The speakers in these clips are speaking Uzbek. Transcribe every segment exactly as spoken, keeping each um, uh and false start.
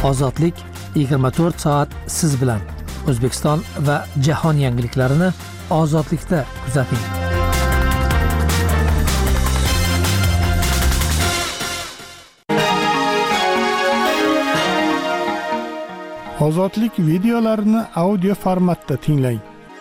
Ozodlik yigirma to'rt soat siz bilan. O'zbekiston va jahon yangiliklarini Ozodlikda kuzating. Ozodlik videolarini audio formatda tinglang.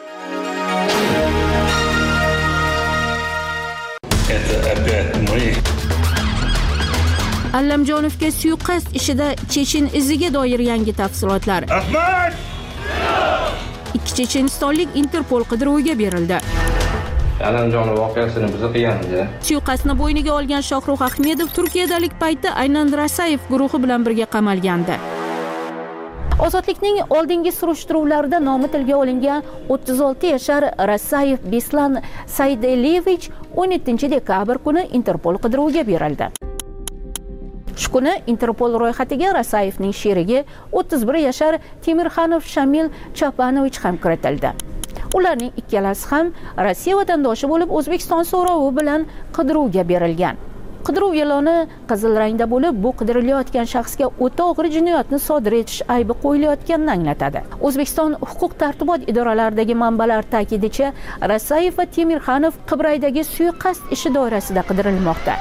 Allamjonovga suiqasd ishida Chechen iziga doir yangi tafsilotlar. Ahmad! Ikki chechenistonlik Interpol qidiruviga berildi. Allamjonov voqeasini biz qilganmiz. Suiqasdni bo'yniga olgan Shohrux Ahmedov Turkiyadalik paytda aynan Rasayev guruhi bilan birga qamalgandi. Ozodlikning oldingi surishtiruvlarida nomi tilga olingan o'ttiz olti yashar Rasayev Beslan Saydelevich o'n yettinchi dekabr kuni Interpol qidiruviga berildi. Shu kuni Interpol ro'yxatiga Rasayevning sherigi o'ttiz bir yashar Temirxanov Shamil Chapanovich ham kiritildi. Ularning ikkalasi ham Rossiya vatandoshi bo'lib, O'zbekiston so'rovi bilan qidiruvga berilgan. Qidiruv e'loni qizil rangda bo'lib, bu qidirilayotgan shaxsga o'ta og'ir jinoyatni sodir etish aybi qo'yilayotganini anglatadi. O'zbekiston huquq-tartibot idoralaridagi manbalar ta'kidicha, Rasayev va Temirxanov Qibraydagi suiqasd ishi doirasida qidirilmoqda.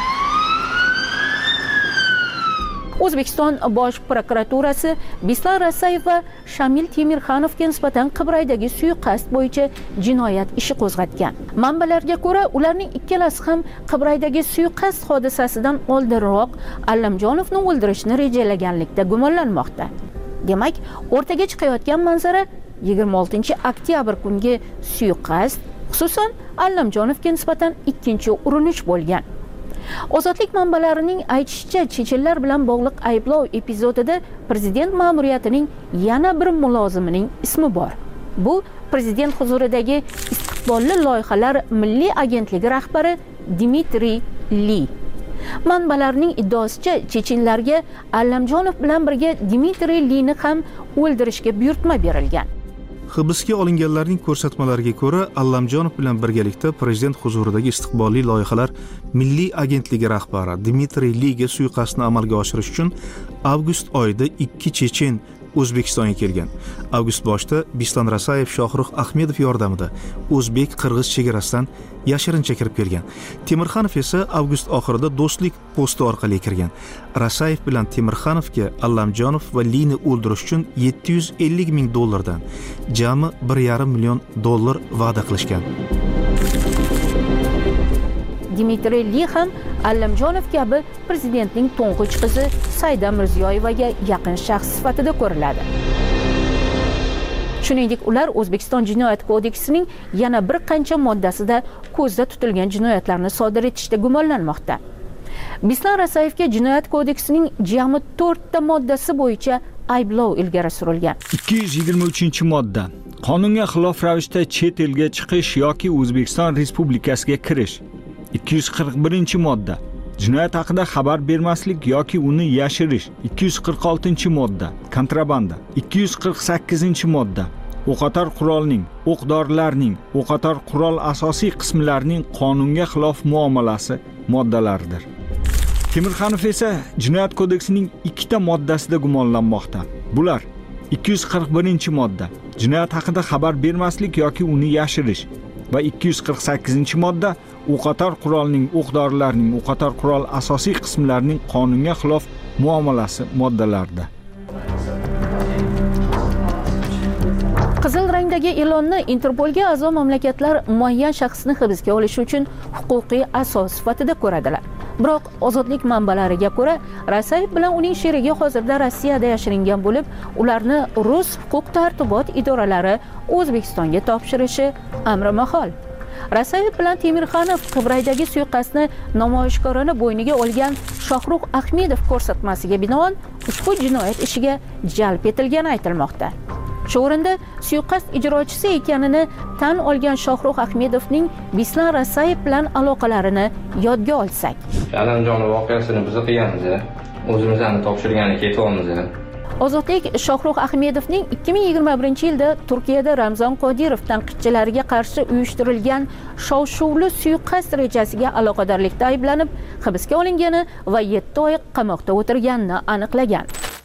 O'zbekiston Bosh prokuraturasi Beslan Rasayev va Shamil Temirxanovga nisbatan Qibraydagi suiqasd bo'yicha jinoyat ishi qo'zg'atgan. Manbalarga ko'ra, ularning ikkalasi ham Qibraydagi suiqasd hodisasidan oldinroq Allamjonovni o'ldirishni rejalaganlikda gumonlanmoqda. Demak, o'rtaga chiqayotgan manzara yigirma oltinchi oktyabr kungi suiqasd, xususan Allamjonovga nisbatan ikkinchi urinish bo'lgan. Ozodlik manbalarining aytishicha, chechenlar bilan bog'liq ayblov epizodida prezident ma'muriyatining yana bir mulozimining ismi bor. Bu prezident huzuridagi istiqbolli loyihalar milliy agentligi rahbari Dmitriy Li. Manbalarning iddaosicha, chechenlarga Allamjonov bilan birga Dmitriy Lini ham o'ldirishga buyurtma berilgan. Hibsga olinganlarning ko'rsatmalariga ko'ra, Allamjonov bilan birgalikda prezident huzuridagi istiqbolli loyihalar milliy agentligi rahbari Dmitriy Liga suiqasdni amalga oshirish uchun avgust oyida ikki chechen O'zbekistonga kelgan. Avgust boshida Beslan Rasayev Shohrux Ahmedov yordamida o'zbek-qirg'iz chegarasidan yashirincha kirib kelgan. Temirxanov esa avgust oxirida do'stlik posti orqali kirgan. Rasayev bilan Temirxanovga Allamjonov va Lini o'ldirish uchun yetti yuz ellik ming dollardan jami bir yarim million dollar va'da qilishgan. Dmitriy Li ham Allamjonov kabi prezidentning to'ng'ich qizi Saida Mirziyoyevaga yaqin shaxs sifatida ko'riladi. Shuningdek, ular O'zbekiston Jinoyat kodeksining yana bir qancha moddasida ko'zda tutilgan jinoyatlarni sodir etishda gumonlanmoqda. Beslan Rasayevga Jinoyat kodeksining jami to'rtta moddasi bo'yicha ayblov ilgari surilgan. ikki yuz yigirma uchinchi modda. Qonunga xilof ravishda chet elga chiqish yoki O'zbekiston Respublikasiga kirish. ikki yuz qirq birinchi modda. Jinoyat haqida xabar bermaslik yoki uni yashirish. ikki yuz qirq oltinchi modda. Kontrabanda. ikki yuz qirq sakkizinchi modda. O'qotar qurolning, o'q-dorilarning, o'qotar qurol asosiy qismlarining qonunga xilof muomalasi moddalaridir. Temirxanov esa Jinoyat kodeksining ikkita moddasida gumonlanmoqda. Bular ikki yuz qirq birinchi modda. Jinoyat haqida xabar bermaslik yoki uni yashirish va ikki yuz qirq sakkizinchi modda o'qotar qurolning, o'q-dorilarning, o'qotar qurol asosiy qismlarining qonunga xilof muomalasi moddalarida. Qizil rangdagi e'lonni Interpolga a'zo mamlakatlar muayyan shaxsni hibsga olish uchun huquqiy asos sifatida ko'radilar. Biroq ozodlik manbalariga ko'ra, Rasayev bilan uning sherigi hozirda Rossiyada yashiringan bo'lib, ularni rus huquq-tartibot idoralari O'zbekistonga topshirishi amri mahol. Rasayev bilan Temirxanov Qibraydagi suiqasdni namoyishkorona bo'yniga olgan Shohrux Ahmedov ko'rsatmasiga binoan ushbu jinoyat ishiga jalb etilgani aytilmoqda. Shu o'rinda suiqasd ijrochisi ekanini tan olgan Shohrux Ahmedovning Beslan Rasayev bilan aloqalarini yodga olsak. Allamjonov voqeasini biz qilganmiz. O'zimizni topshirgani ketyapmiz. Ozodlik Shohrux Ahmedovning ikki ming yigirma birinchi yilda Turkiyada Ramzon Qodirov tanqidchilariga qarshi uyushtirilgan shov-shuvli suiqasd rejasiga aloqadorlikda ayblanib hibsga olingani va yetti oy qamoqda o'tirganini aniqlagan.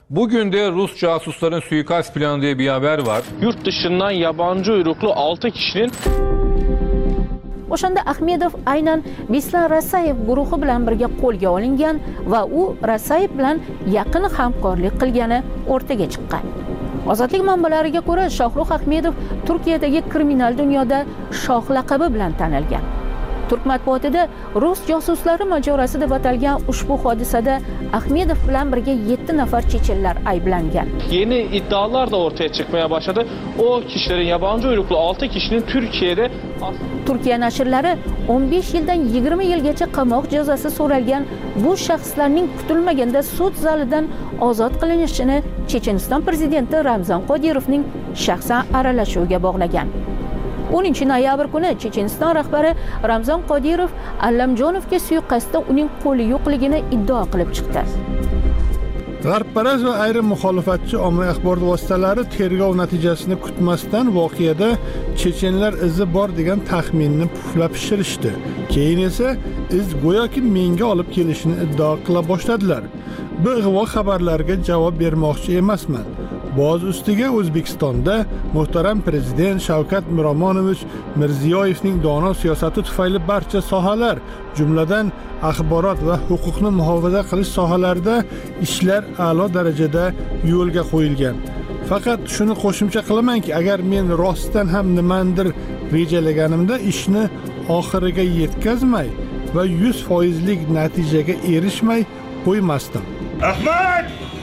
Bugün de Rus casusların suikast planı diye bir haber var. Yurt dışından yabancı uyruklu altı kişinin O'shanda Ahmedov aynan Bislan Rasayev guruhi bilan birga qo'lga olingan va u Rasayev bilan yaqin hamkorlik qilgani o'rtaga chiqqan. Ozodlik manbalariga ko'ra, Shohrux Ahmedov Turkiyadagi kriminal dunyoda shoh laqabi bilan tanilgan. Turk matbuotida Rus josuslari mojarosi deb atalgan ushbu hodisada Ahmedov bilan birga yetti nafar chechenlar ayblangan. Yeni iddialar da ortaya çıkmaya başladı. O kişilerin yabancı uyruklu altı kişinin Türkiye'de Turkiya nashrlari o'n besh yildan yigirma yilgacha qamoq jazosi so'ralgan bu shaxslarning kutilmaganda sud zalidan ozod qilinishini Checheniston prezidenti Ramzan Qodirovning shaxsan aralashuviga bog'lagan. o'ninchi noyabr kuni Checheniston rahbari Ramzan Qodirov Allamjonovga suiqasdda uning qo'li yo'qligini iddao qilib chiqdi. G'arbparast va ayrim muxolifatchi ommaviy axborot vositalari tergov natijasini kutmasdan voqeada chechenlar izi bor degan taxminni puflab pishirishdi. Keyin esa iz go'yoki menga olib kelishini iddao qila boshladilar. Bu ig'vo xabarlarga javob bermoqchi emasman. Boz ustiga O'zbekistonda muhtaram prezident Shavkat Miromonovich Mirziyoyevning dono siyosati tufayli barcha sohalar, jumladan axborot va huquqni muhofaza qilish sohalarida ishlar a'lo darajada yo'lga qo'yilgan. Faqat shuni qo'shimcha qilamanki, agar men rostdan ham nimandir rejalaganimda ishni oxiriga yetkazmay va yuz foizlik natijaga erishmay qo'ymasdim. Ahmad!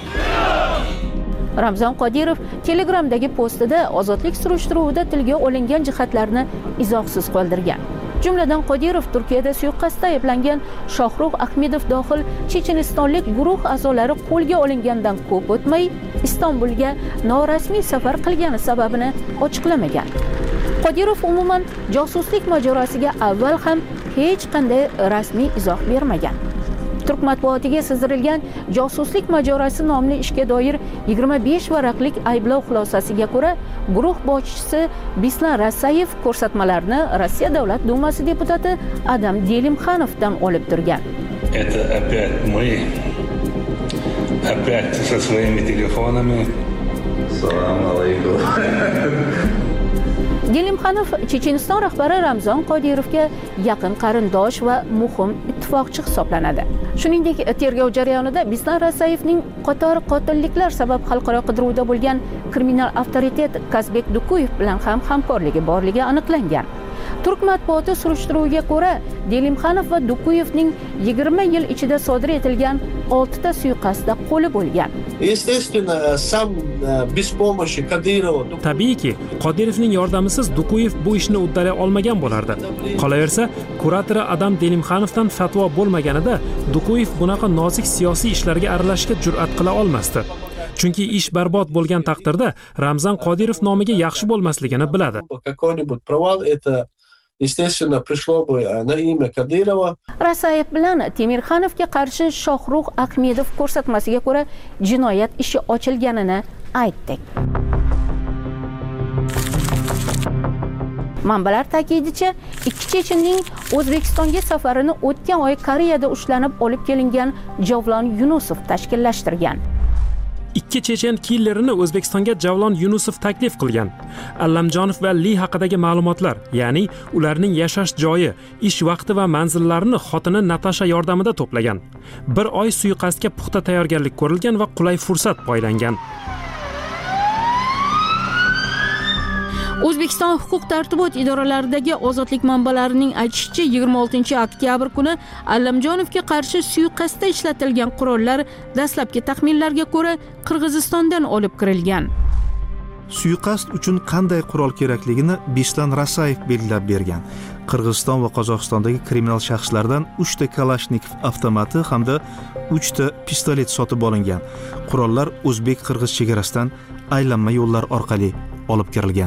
Ramzan Qodirov Telegramdagi postida ozodlik surishtiruvida tilga olingan jihatlarni izohsiz qoldirgan. Jumladan Qodirov Turkiyada suiqasdda ayblangan Shohrux Ahmedov dohil chechenistonlik guruh a'zolari qo'lga olingandan ko'p o'tmay Istanbulga norasmiy safar qilgani sababini ochiqlamagan. Qodirov umuman josuslik mojarosiga avval ham hech qanday rasmiy izoh bermagan. Turk matbuotiga sizdirilgan josuslik mojarosi nomli ishga doir yigirma besh varaqlik ayblov xulosasiga ko'ra, guruh boshchisi Bislan Rasayev ko'rsatmalarni Rossiya Davlat Dumasi deputati Adam Delimxanovdan olib turgan. Это опять мы. Опять со своими телефонами. Салам алейкум. Delimxanov Checheniston rahbari Ramzan Qodirovga yaqin qarindosh va muhim ittifoqchi hisoblanadi. Shuningdek, tergov jarayonida Bislan Rasayevning qator qotilliklar sabab xalqaro qidiruvda bo'lgan kriminal avtoritet Kazbek Dukuyev bilan ham hamkorligi borligi aniqlangan. Turk matbuoti surishtiruviga ko'ra, Delimxanov va Dukuyevning yigirma yil ichida sodir etilgan oltita suiqasdda qo'li bo'lgan. Tabiiyki, Qodirovning yordamisiz Dukuyev bu ishni uddalay olmagan bo'lardi. Qolaversa, kuratori Adam Delimxanovdan fatvo bo'lmaganida Dukuyev bunaqa nozik siyosiy ishlarga aralashishga jur'at qila olmasdi. Chunki ish barbod bo'lgan taqdirda Ramzan Qodirov nomiga yaxshi bo'lmasligini biladi. Естественно, пришло бы на имя Кадырова. Rasayev bilan Temirxanovga qarshi Shohrux Ahmedov ko'rsatmasiga ko'ra jinoyat ishi ochilganini aytdik. Manbalar ta'kidicha, ikki chechenning O'zbekistonga safarini o'tgan oy Koreyada ushlanib olib kelingan Javlon Yunusov tashkillashtirgan. Ikki chechen killerini O'zbekistonga Javlon Yunusov taklif qilgan. Allamjonov va Li haqidagi ma'lumotlar, ya'ni ularning yashash joyi, ish vaqti va manzillarini xotini Natasha yordamida to'plagan. Bir oy suiqasdga puxta tayyorgarlik ko'rilgan va qulay fursat poylangan. O'zbekiston huquq-tartibot idoralaridagi ozodlik manbalarining aytishicha, yigirma oltinchi oktyabr kuni Allamjonovga qarshi suiqasdda ishlatilgan qurollar dastlabki taxminlarga ko'ra Qirg'izistondan olib kirilgan. Suiqasd uchun qanday qurol kerakligini Bislan Rasayev belgilab bergan. Qirg'iziston va Qozog'istondagi kriminal shaxslardan uchta Kalashnikov avtomati hamda uchta pistolet sotib olingan. Qurollar o'zbek-qirg'iz chegarasidan aylanma yo'llar orqali olib kirilgan.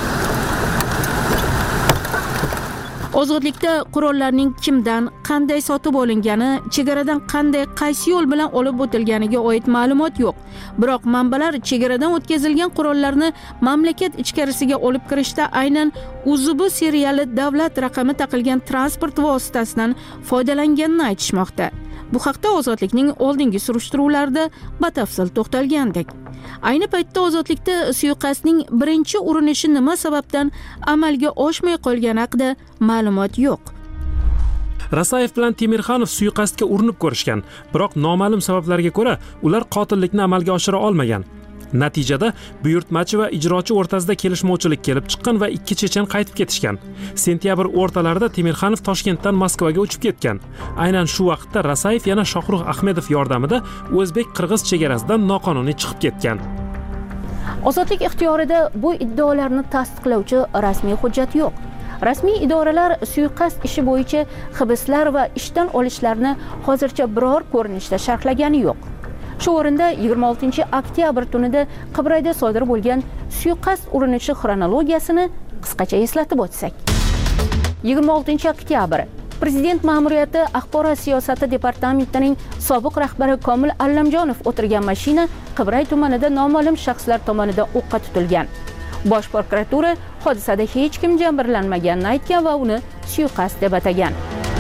Ozodlikda qurollarning kimdan, qanday sotib olingani, chegaradan qanday, qaysi yo'l bilan olib o'tilganiga oid ma'lumot yo'q. Biroq manbalar chegaradan o'tkazilgan qurollarni mamlakat ichkarisiga olib kirishda aynan U Z B seriyali davlat raqami taqilgan transport vositasidan foydalanganini aytishmoqda. Bu haqda Ozodlikning oldingi surishtiruvlarida batafsil to'xtalgandik. Ayni paytda Ozodlikda suiqasdning birinchi urinishi nima sababdan amalga oshmay qolgani haqida ma'lumot yo'q. Rasayev bilan Temirxanov suiqasdga urinib ko'rishgan, biroq noma'lum sabablarga ko'ra ular qotillikni amalga oshira olmagan. Natijada buyurtmachi va ijrochi o'rtasida kelishmovchilik kelib chiqqan va ikki chechen qaytib ketishgan. Sentyabr o'rtalarida Temirxanov Toshkentdan Moskvaga uchib ketgan. Aynan shu vaqtda Rasayev yana Shohrux Ahmedov yordamida o'zbek-qirg'iz chegarasidan noqonuniy chiqib ketgan. Ozodlik ixtiyorida bu iddaolarni tasdiqlovchi rasmiy hujjat yo'q. Rasmiy idoralar suiqasd ishi bo'yicha hibslar va ishdan olishlarni hozircha biror ko'rinishda sharhlagani yo'q. Shu o'rinda yigirma oltinchi oktyabr tunida Qibrayda sodir bo'lgan suiqasd urinishi xronologiyasini qisqacha eslatib o'tsak. yigirma oltinchi oktyabr Prezident ma'muriyati axborot siyosati departamentining sobiq rahbari Komil Allamjonov o'tirgan mashina Qibray tumanida noma'lum shaxslar tomonidan o'qqa tutilgan. Bosh prokuratura hodisada hech kim jabrlanmaganini aytgan va uni suiqasd deb atagan.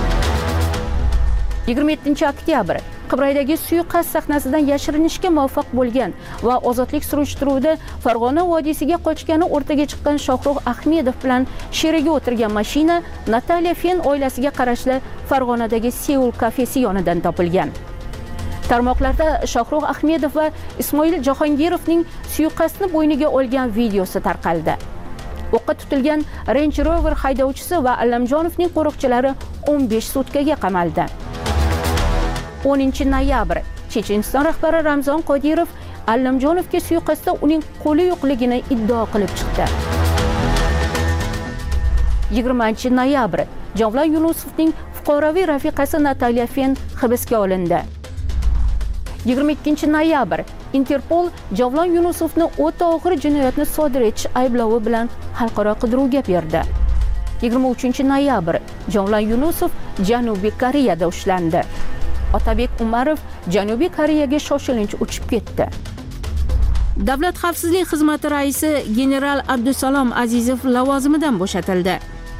yigirma yettinchi oktyabr Qibraydagi suiqasd sahnasidan yashirinishga muvaffaq bo'lgan va ozodlik surishtiruvida Farg'ona vodiysiga qochgani o'rtaga chiqqan Shohrux Ahmedov bilan sherigi o'tirgan mashina Nataliya Fen oilasiga qarashli Farg'onadagi Seul kafesi yonidan topilgan. Tarmoqlarda Shohrux Ahmedov va Ismoil Jahongirovning suiqasdni bo'yniga olgan videosi tarqaldi. O'qqa tutilgan Range Rover haydovchisi va Allamjonovning qo'riqchilari o'n besh sutkaga qamaldi. o'ninchi noyabr Checheniston rahbari Ramzon Qodirov Allamjonovga suiqasdda uning qo'li yo'qligini iddao qilib chiqdi. yigirmanchi noyabr Javlon Yunusovning fuqaroviy rafiqasi Nataliya Fen hibsga olindi. yigirma ikkinchi noyabr Interpol Javlon Yunusovni o'ta og'ir jinoyatni sodir etish ayblovi bilan xalqaro qidiruvga berdi. yigirma uchinchi noyabr Javlon Yunusov Janubiy Koreyada ushlandi. Otabek Umarov Janubiy Koreyaga shoshilinch uchib ketdi. Davlat xavfsizlik xizmati raisi general Abdusalom Azizov lavozimidan bo'shatildi.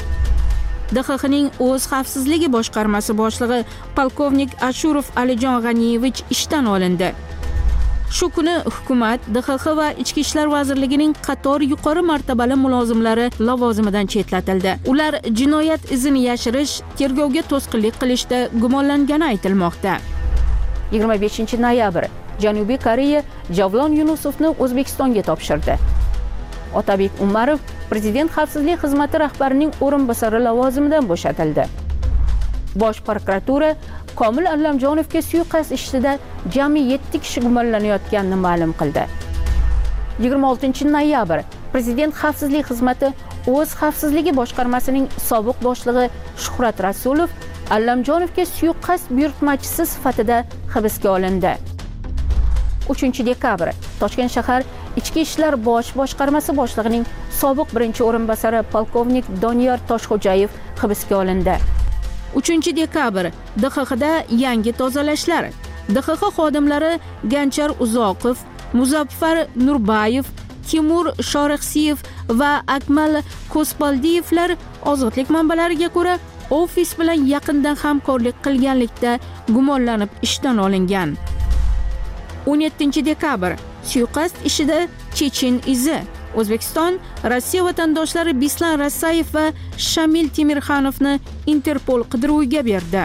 D X Xning o'z xavfsizligi boshqarmasi boshlig'i polkovnik Ashurov Alijon G'aniyevich ishdan olindi. Shu kuni hukumat, D X X va Ichki ishlar vazirligining qator yuqori martabali mulozimlari lavozimidan chetlatildi. Ular jinoyat izini yashirish, tergovga to'sqinlik qilishda gumonlangani aytilmoqda. yigirma beshinchi noyabr Janubiy Koreya Javlon Yunusovni O'zbekistonga topshirdi. Otabek Umarov Prezident xavfsizlik xizmati rahbarining o'rinbosari lavozimidan bo'shatildi. Bosh prokuratura Komil Allamjonovga suiqasd ishida jami yetti kishi gumonlanayotganini ma'lum qildi. yigirma oltinchi noyabr Prezident xavfsizlik xizmati o'z xavfsizligi boshqarmasining sobiq boshlig'i Shuhrat Rasulov Allamjonovga suiqasd buyurtmachisi sifatida hibsga olindi. uchinchi dekabr Toshkent shahar Ichki ishlar bosh boshqarmasi boshlig'ining sobiq birinchi o'rinbosari polkovnik Doniyor Toshxo'jayev hibsga olindi. uchinchi dekabr D X Xda yangi tozalashlar. D X X xodimlari Ganchar Uzoqov, Muzaffar Nurbayev, Timur Shorixsiyev va Akmal Ko'spaldiyevlar ozodlik manbalariga ko'ra ofis bilan yaqindan hamkorlik qilganlikda gumonlanib ishdan olingan. o'n yettinchi dekabr suiqasd ishida Chechen izi. O'zbekiston Rossiya vatandoshlari Bislan Rasayev va Shamil Temirxanovni Interpol qidiruviga berdi.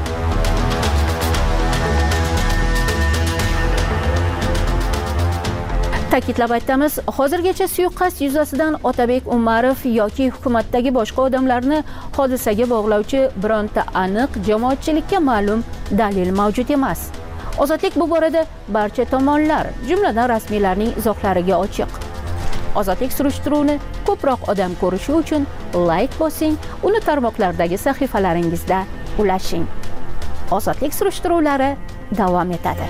Ta'kidlab aytamiz, hozirgacha suiqasd yuzasidan Otabek Umarov yoki hukumatdagi boshqa odamlarni hodisaga bog'lovchi bironta aniq jamoatchilikka ma'lum dalil mavjud emas. Ozodlik bu borada barcha tomonlar, jumladan rasmiylarning izohlariga ochiq. Ozodlik surishtiruvini ko'proq odam ko'rishi uchun like bosing, uni tarmoqlardagi sahifalaringizda ulashing. Ozodlik surishtiruvlari davom etadi.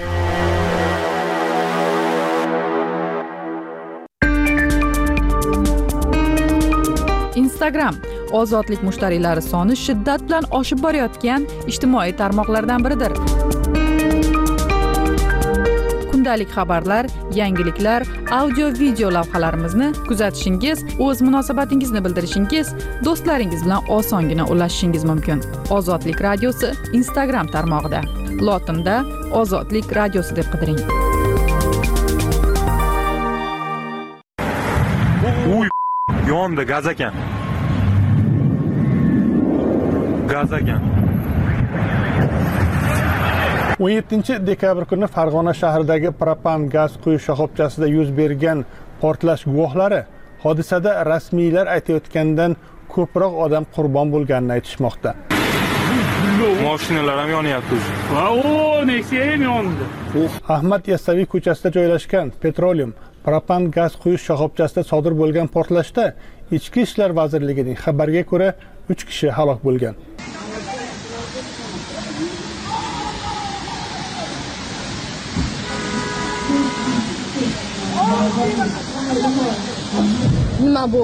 Instagram ozodlik mushtariylari soni shiddat bilan oshib borayotgan ijtimoiy tarmoqlardan biridir. Kundalik xabarlar, yangiliklar, audio-video lavhalarimizni kuzatishingiz, o'z munosabatingizni bildirishingiz, do'stlaringiz bilan osongina ulashishingiz mumkin. Ozodlik radiosi Instagram tarmog'ida. lotinda ozodlik radiosi deb qidiring. Uy, yonda gaz ekan. Gaz ekan. o'n yettinchi dekabr kuni Farg'ona shahridagi propan gaz quyish shoxobchasida yuz bergan portlash guvohlari hodisada rasmiylar aytayotgandan ko'proq odam qurbon bo'lganini aytishmoqda. Mashinalar ham yonyapti. Va o, Nexia ham yondi. Ahmad Yassaviy ko'chasida joylashgan Petroleum propan gaz quyish shoxobchasida sodir bo'lgan portlashda Ichki ishlar vazirligining xabariga ko'ra uch kishi halok bo'lgan. Nima bu?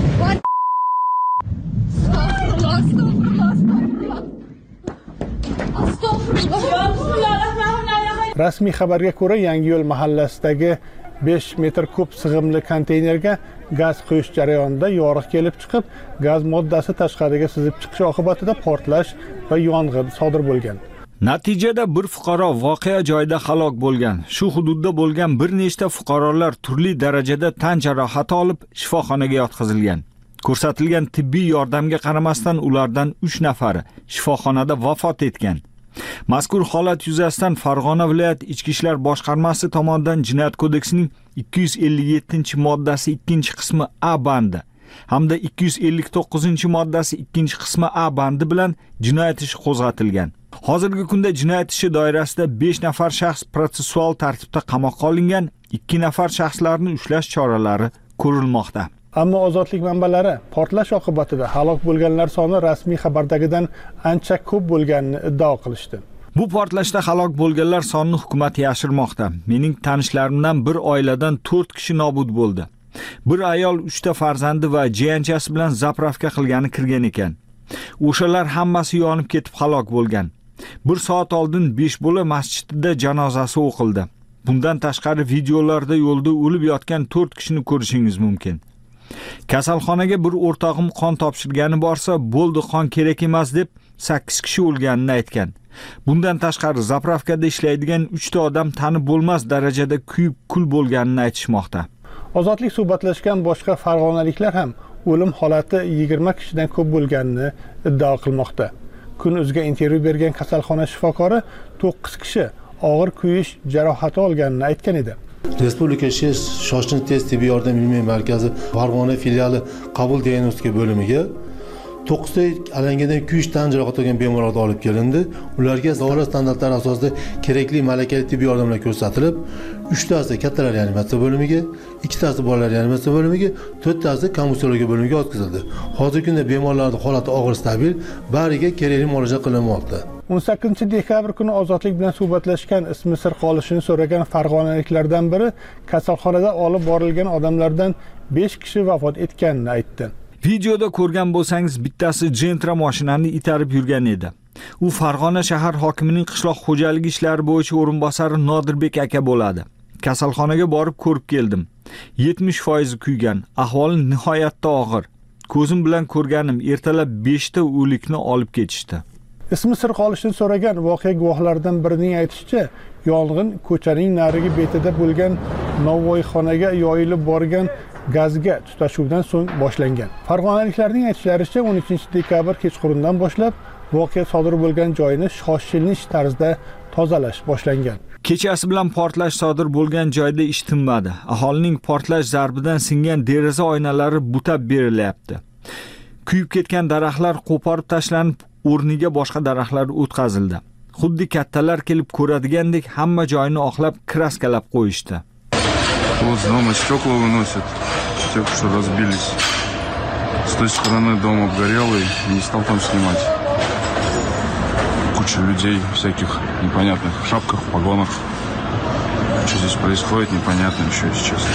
Rasmiy xabarga ko'ra, Yangiyo'l mahallasidagi besh metr kub sig'imli konteynerga gaz quyish jarayonida yoriq kelib chiqib, gaz moddasi tashqariga sizib chiqishi oqibatida portlash va yong'in sodir bo'lgan. Natijada bir fuqaro voqea joyida halok bo'lgan. Shu hududda bo'lgan bir nechta fuqarolar turli darajada tan jarohati olib shifoxonaga yotqizilgan. Ko'rsatilgan tibbiy yordamga qaramasdan ulardan uch nafari shifoxonada vafot etgan. Mazkur holat yuzasidan Farg'ona viloyat Ichki ishlar boshqarmasi tomonidan Jinoyat kodeksining ikki yuz ellik yettinchi moddasi ikkinchi qismi A bandi hamda ikki yuz ellik to'qqizinchi moddasi ikkinchi qismi A bandi bilan jinoyat ishi qo'zg'atilgan. Hozirgi kunda jinoyat ishi doirasida besh nafar shaxs protsessual tartibda qamoqqa olingan, ikki nafar shaxslarni ushlash choralari ko'rilmoqda. Ammo ozodlik manbalari portlash oqibatida halok bo'lganlar soni rasmiy xabardagidan ancha ko'p bo'lganini iddao qilishdi. Bu portlashda halok bo'lganlar sonini hukumat yashirmoqda. Mening tanishlarimdan bir oiladan to'rt kishi nobud bo'ldi. Bir ayol uchta farzandi va jiyanchasi bilan zapravka qilgani kirgan ekan. O'shalar hammasi yonib ketib halok bo'lgan. Bir soat oldin besh bola masjidida janozasi o'qildi. Bundan tashqari videolarda yo'lda o'lib yotgan to'rt kishini ko'rishingiz mumkin. Kasalxonaga bir o'rtog'im qon topshirgani borsa, bo'ldi qon kerak emas deb sakkiz kishi o'lganini aytgan. Bundan tashqari zapravkada ishlaydigan uchta odam tanib bo'lmas darajada kuyib kul bo'lganini aytishmoqda. Ozodlik suhbatlashgan boshqa farg'onaliklar ham o'lim holati yigirma kishidan ko'p bo'lganini iddao qilmoqda. Kun.uzga intervyu bergan kasalxona shifokori to'qqiz kishi og'ir kuyish jarohati olganini aytgan edi. Respublika shoshilinch tez tibbiy yordam ilmiy markazi Farg'ona filiali qabul diagnostika bo'limiga to'qqizta alangadan kuyish tan jarohati olgan bemorlarni olib kelindi. Ularga davlat standartlari asosida kerakli malakali tibbiy yordamlar ko'rsatilib, uchtasi kattalar reanimatsiya bo'limiga, ikkitasi bolalar reanimatsiya bo'limiga, to'rttasi komissiyologiya bo'limiga o'tkazildi. Hozirgi kunda bemorlarning holati og'ir stabil, bariga kerakli muolaja qilinmoqda. o'n sakkizinchi dekabr kuni ozodlik bilan suhbatlashgan ismi sir qolishini so'ragan farg'onaliklardan biri kasalxonada olib borilgan odamlardan besh kishi vafot etganini aytdi. Videoda ko'rgan bo'lsangiz, bittasi Gentra mashinani itarib yurgan edi. U Farg'ona shahar hokimining qishloq xo'jaligi ishlari bo'yicha o'rinbosari Nodirbek aka bo'ladi. Kasalxonaga borib ko'rib keldim. yetmish foiz kuygan, ahvoli nihoyatda og'ir. Ko'zim bilan ko'rganim, ertalab beshta o'likni olib ketishdi. Ismi sir qolishini so'ragan voqea guvohlaridan birining aytishicha, yong'in ko'chaning narigi betida bo'lgan novvoyxonaga yoyilib borgan gazga tutashuvdan so'ng boshlangan. Farg'onaliklarning aytishlaricha o'n uchinchi dekabr kechqurundan boshlab voqea sodir bo'lgan joyni shoshilinch tarzda tozalash boshlangan. Kechasi bilan portlash sodir bo'lgan joyda ish tinmadi. Aholining portlash zarbidan singan deraza oynalari butab berilyapti. Kuyib ketgan daraxtlar qo'porib tashlanib, o'rniga boshqa daraxtlar o'tkazildi. Xuddi kattalar kelib ko'radigandek hamma joyni oqlab kraskalab qo'yishdi. Вот с дома стекла выносят, тех, что разбились. С той стороны дом обгорелый, не стал там снимать. Куча людей всяких непонятных в шапках, в погонах. Что здесь происходит, непонятно еще, если честно.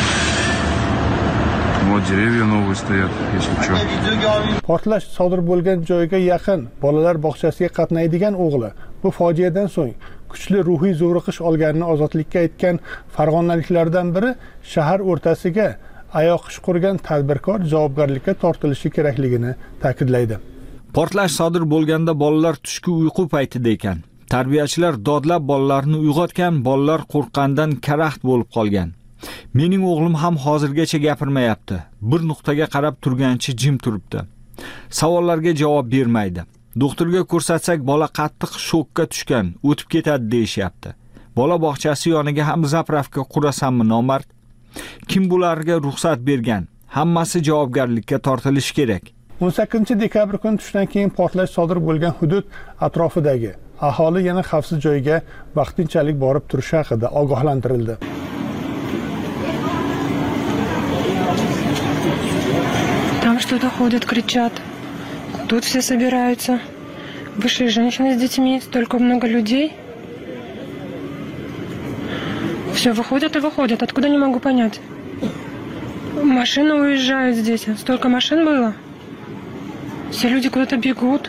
Вот деревья новые стоят, если что. Portlash sodir bo'lgan joyga yaqin bolalar bog'chasiga qatnaydigan o'g'li bu fojiadan so'ng kuchli ruhiy zo'riqish olganini ozodlikka aytgan farg'onaliklardan biri shahar o'rtasiga ayoq ish qurgan tadbirkor javobgarlikka tortilishi kerakligini ta'kidlaydi. Portlash sodir bo'lganda bolalar tushki uyqu paytida ekan. Tarbiyachilar dodlab bolalarni uyg'otgan, bolalar qo'rqqandan karaxt bo'lib qolgan. Mening o'g'lim ham hozirgacha gapirmayapti. Bir nuqtaga qarab turgancha jim turibdi. Savollarga javob bermaydi. Doktorga ko'rsatsak, bola qattiq shokka tushgan, o'tib ketadi deyishyapti. Bola bog'chasi yoniga ham zapravka qurasanmi nomard? Kim bularga ruxsat bergan? Hammasi javobgarlikka tortilishi kerak. o'n sakkizinchi dekabr kuni tushdan keyin portlash sodir bo'lgan hudud atrofidagi aholi yana xavfsiz joyga vaqtinchalik borib turishi haqida ogohlantirildi. Там что-то ходят, кричат. Тут все собираются. Вышли женщины с детьми, столько много людей. Все, выходят и выходят. Откуда, не могу понять. Машины уезжают здесь. Столько машин было. Все люди куда-то бегут.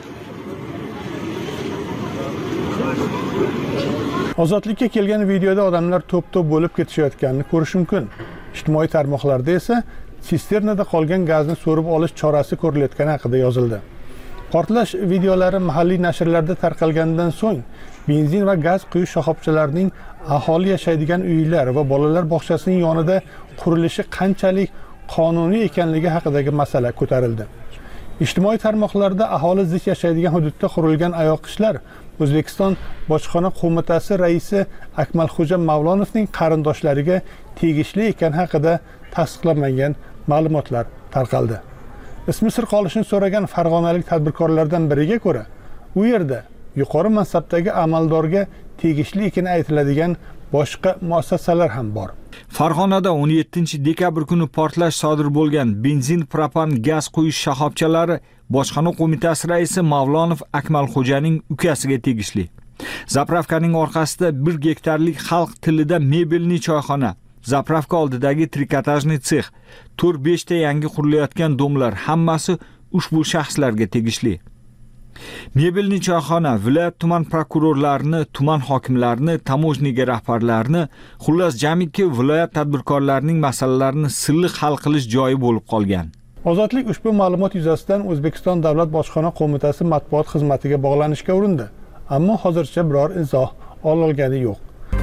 Ozodlikka kelgan videoda odamlar to'p-to'p bo'lib ketishayotganini ko'rish mumkin. Ijtimoiy tarmoqlarda esa sisternada qolgan gazni so'rib olish chorasi ko'rilayotgani haqida yozildi. Portlash videolari mahalliy nashrlarda tarqalgandan so'ng benzin va gaz quyish shoxobchalarining aholi yashaydigan uylar va bolalar bog'chasining yonida qurilishi qanchalik qonuniy ekanligi haqidagi masala ko'tarildi. Ijtimoiy tarmoqlarda aholi zich yashaydigan hududda qurilgan oyoqishlar O'zbekiston Bojxona qo'mitasi raisi Akmalxo'ja Mavlonovning qarindoshlariga tegishli ekani haqida tasdiqlanmagan ma'lumotlar tarqaldi. Ismi sir qolishini so'ragan farg'onalik tadbirkorlardan biriga ko'ra, u yerda yuqori mansabdagi amaldorga tegishli ekani aytiladigan boshqa muassasalar ham bor. Farg'onada o'n yettinchi dekabr kuni portlash sodir bo'lgan benzin, propan, gaz quyish shoxobchalari Bojxona qo'mitasi raisi Mavlonov Akmalxo'janing ukasiga tegishli. Zapravkaning orqasida bir gektarlik xalq tilida mebelli choyxona, zapravka oldidagi trikotajniy sex, to'rt besh ta yangi qurilayotgan domlar hammasi ushbu shaxslarga tegishli. Mebelli choyxona viloyat tuman prokurorlarini, tuman hokimlarini, tamojniga rahbarlarini, xullas jamiki viloyat tadbirkorlarining masalalarini silliq hal qilish joyi bo'lib qolgan. Ozodlik ushbu ma'lumot yuzasidan O'zbekiston Davlat Bojxona qo'mitasi matbuot xizmatiga bog'lanishga urindi, ammo hozircha biror izoh ololgani yo'q.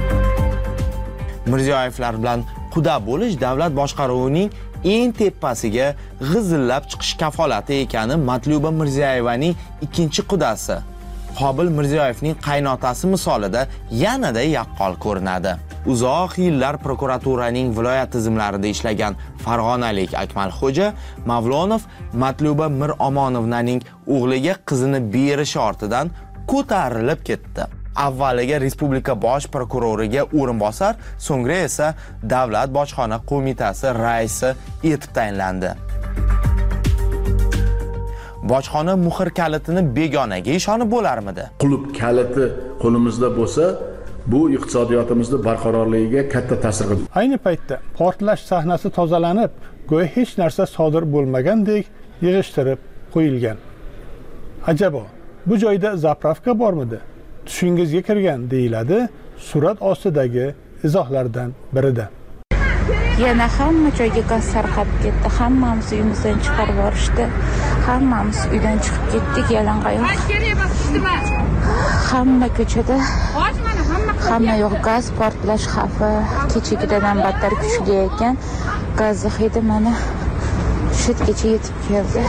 Mirziyoyevlar bilan quda bo'lish davlat boshqaruvining eng tepasiga g'izillab chiqish kafolati ekani Matluba Mirziyoyevaning ikkinchi qudasi Qobil Mirziyoyevning qaynotasi misolida yanada yaqqol ko'rinadi. Uzoq yillar prokuraturaning viloyat tizimlarida ishlagan farg'onalik Akmalxo'ja Mavlonov Matluba Mir Omonovnaning o'g'liga qizini berishi ortidan ko'tarilib ketdi. Avvaliga respublika bosh prokuroriga o'rinbosar, so'ngra esa Davlat bojxona qo'mitasi raisi etib tayinlandi. Bojxona muhr kalitini begonaga ishonib bo'larmidi? Qulub kaliti qo'limizda bo'lsa, bu iqtisodiyotimizni barqarorligiga katta ta'sir qiladi. Ayni paytda portlash sahnasi tozalanib, go'yo hech narsa sodir bo'lmagandek yig'ishtirib qo'yilgan. Ajabo, bu joyda zapravka bormidi? Tushingizga kirgan deyiladi surat ostidagi izohlardan birida. Yana hamma joyga gaz tarqab ketdi. Hammamiz uyimizdan chiqarib yuborishdi. Hammamiz uydan chiqib ketdik yalangoyoq. Hamma ko'chada hamma yoq gaz portlash xavfi kechagidan battar kuchli ekan. Gaz hidi mana shu yergacha yetib keldi.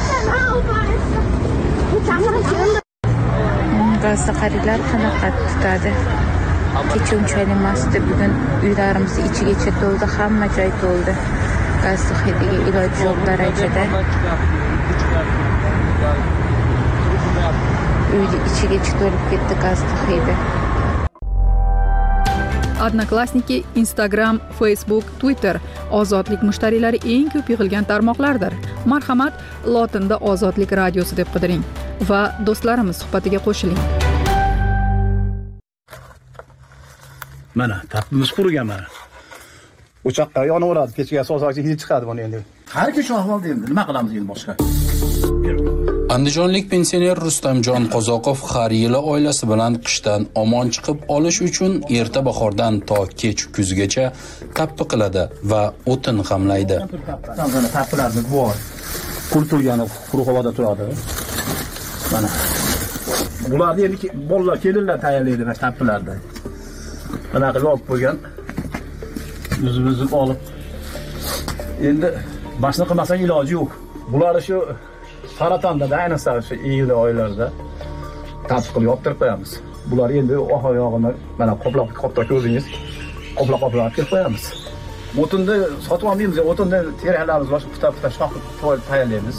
Gazda qarilar qanaqa tutadi? Kecha unchalik emasdi, bugun uylarimiz ichigacha to'ldi, hamma joy to'ldi. Gaz hidiga iloji yo'q darajada. Uyni ichigacha to'lib ketdi gaz hidi. Odnoklassniki, Instagram, Facebook, Twitter ozodlik mushtariylari eng ko'p yig'ilgan tarmoqlardir. Marhamat, lotinda Ozodlik radiosi deb qidiring va do'stlarimiz suhbatiga qo'shiling. Mana, tapimiz qurigan mana. O'choqqa yonaveradi, kechiga so'zaqchi hid chiqadi buni endi. Har kech ahvolda endi nima qilamiz endi boshqa? Andijonlik pensioner Rustamjon Qozoqov har yili oilasi bilan qishdan omon chiqib olish uchun erta bahordan to kech kuzgacha tappi qiladi va o'tin g'amlaydi. Mana tappilarimiz bor. Quritilgani quruq havoda turadi. Mana bularni endi bolalar kelinlar tayyorlaydi mana tappilarda. Bunaqa olib qo'ygan. O'zimiz olib. Endi boshqa qilmasak iloji yo'q. Bular shu saratonda, ayniqsa shu iyul oylarida tappi qilib yoptirib qo'yamiz. Bular endi oq oyog'ini mana qoplab qoplab ko'rdingiz. Qoplab qoplab kelib qo'yamiz. O'tinda sotib olmaymiz, o'tinda teraylarimiz boshqa puta-puta shoqib tayyorlaymiz.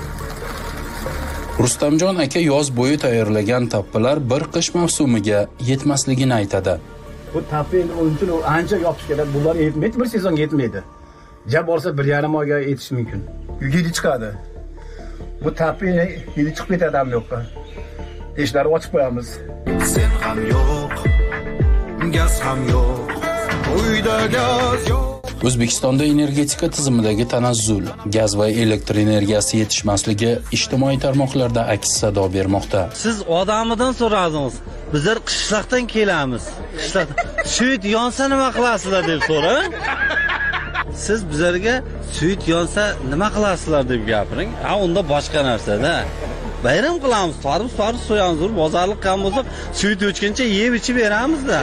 Rustamjon aka yoz bo'yi tayyorlagan tappilar bir qish mavsumiga yetmasligini aytadi. Bu tappi uchun ancha yopish kerak. Bular yetmaydi, bir sezonga yetmaydi. Ja borsa bir yarim oyga yetishi mumkin. Yigit chiqadi. Bu tappi yigit chiqib ketadi ham yo'qqa. Eshiklarni ochib qo'yamiz. Sen ham yo'q, gaz ham yo'q. Uyda gaz yo'q. O'zbekistonda energetika tizimidagi tanazzul, gaz va elektr energiyasi yetishmasligi ijtimoiy tarmoqlarda aks sado bermoqda. Siz odamidan so'radingiz. Bizlar qishloqdan kelamiz. Qishloq suyut yonsa nima qilasizlar deb so'rang. Siz bizlarga suyut yonsa nima qilasizlar deb gapiring. Ha, unda boshqa narsa-da. Bayram qilamiz, torib torib so'yamiz, bozorlik ham bo'lsa, suyut o'chguncha yeb ichib beramiz-da.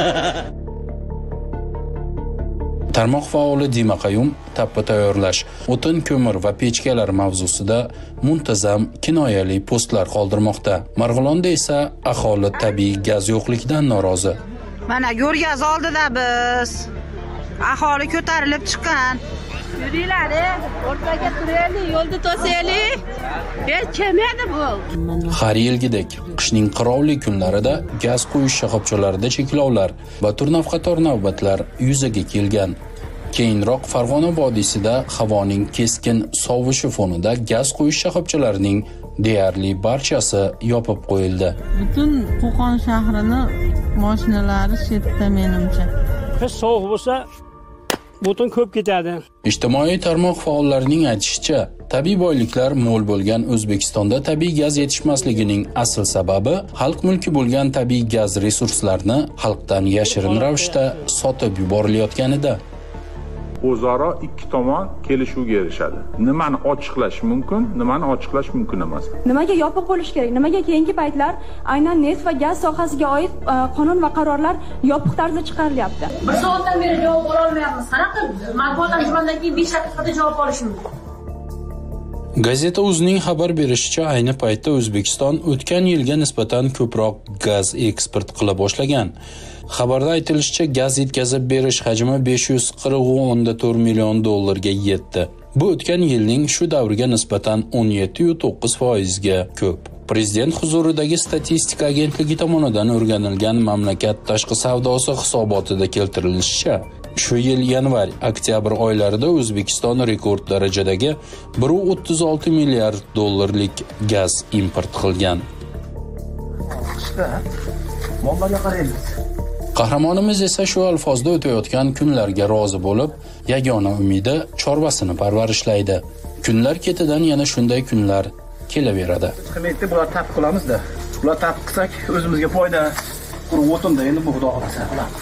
Tarmoq faoli Dima Qayum tappa tayyorlash, o'tin, ko'mir va pechkalar mavzusida muntazam kinoyali postlar qoldirmoqda. Marg'ilonda esa aholi tabiiy gaz yo'qligidan norozi. Mana Go'rgaz oldida biz aholi ko'tarilib chiqqan. Yuringlar, o'rtaga turaylik, yo'lda to'saylik. Hech kelmaydi bu. Har yilgidek qishning qirovli kunlarida gaz quyish shoxobchalarida cheklovlar va turnavqator navbatlar yuzaga kelgan. Keyinroq Farg'ona vodiysida havoning keskin sovishi fonida gaz quyish shoxobchalarining deyarli barchasi yopib qo'yildi. Butun Qo'qon shahrini mashinalari chetda menimcha. Qish sovuq bo'lsa butun ko'p ketadi. Ijtimoiy tarmoq faollarining aytishicha, tabiiy boyliklar mo'l bo'lgan O'zbekistonda tabiiy gaz yetishmasligining asl sababi xalq mulki bo'lgan tabiiy gaz resurslarini xalqdan yashirin ravishda sotib yuborilayotganida. O'zaro ikki tomon kelishuvga erishadi. Nimani ochiqlash mumkin, nimani ochiqlash mumkin emas. Nimaga yopiq bo'lish kerak? Nimaga keyingi paytlar aynan neft va gaz sohasiga oid qonun va qarorlar yopiq tarzda chiqarilyapti? Bir soatdan beri javob ola olmayapmiz. Qanaqa matbuot anjumandan keyin besh daqiqada javob olishimiz mumkin? Gazeta o'zining xabar berishicha, ayni paytda O'zbekiston o'tgan yilga nisbatan ko'proq gaz eksport qila boshlagan. Xabarda aytilishicha, gaz yetkazib berish hajmi besh yuz qirq o'nda to'rt million dollarga yetdi. Bu o'tgan yilning shu davriga nisbatan o'n yetti nuqta to'qqiz foizga ko'p. Prezident huzuridagi statistika agentligi tomonidan o'rganilgan mamlakat tashqi savdosi hisobotida keltirilishicha, shu yil yanvar-oktyabr oylarida O'zbekiston rekord darajadagi bir nuqta o'ttiz olti milliard dollarlik gaz import qilgan. Mollarga qaraymiz. Qahramonimiz esa shu alfozda o'tayotgan kunlarga rozi bo'lib, yagona umidi chorvasini parvarishlaydi. Kunlar ketidan yana shunday kunlar kelaveradi. Qimetda bular tap qilamiz-da. Bular tap qilsak o'zimizga foyda. Quruq o'tinda endi bu xudo xolasa qilamiz.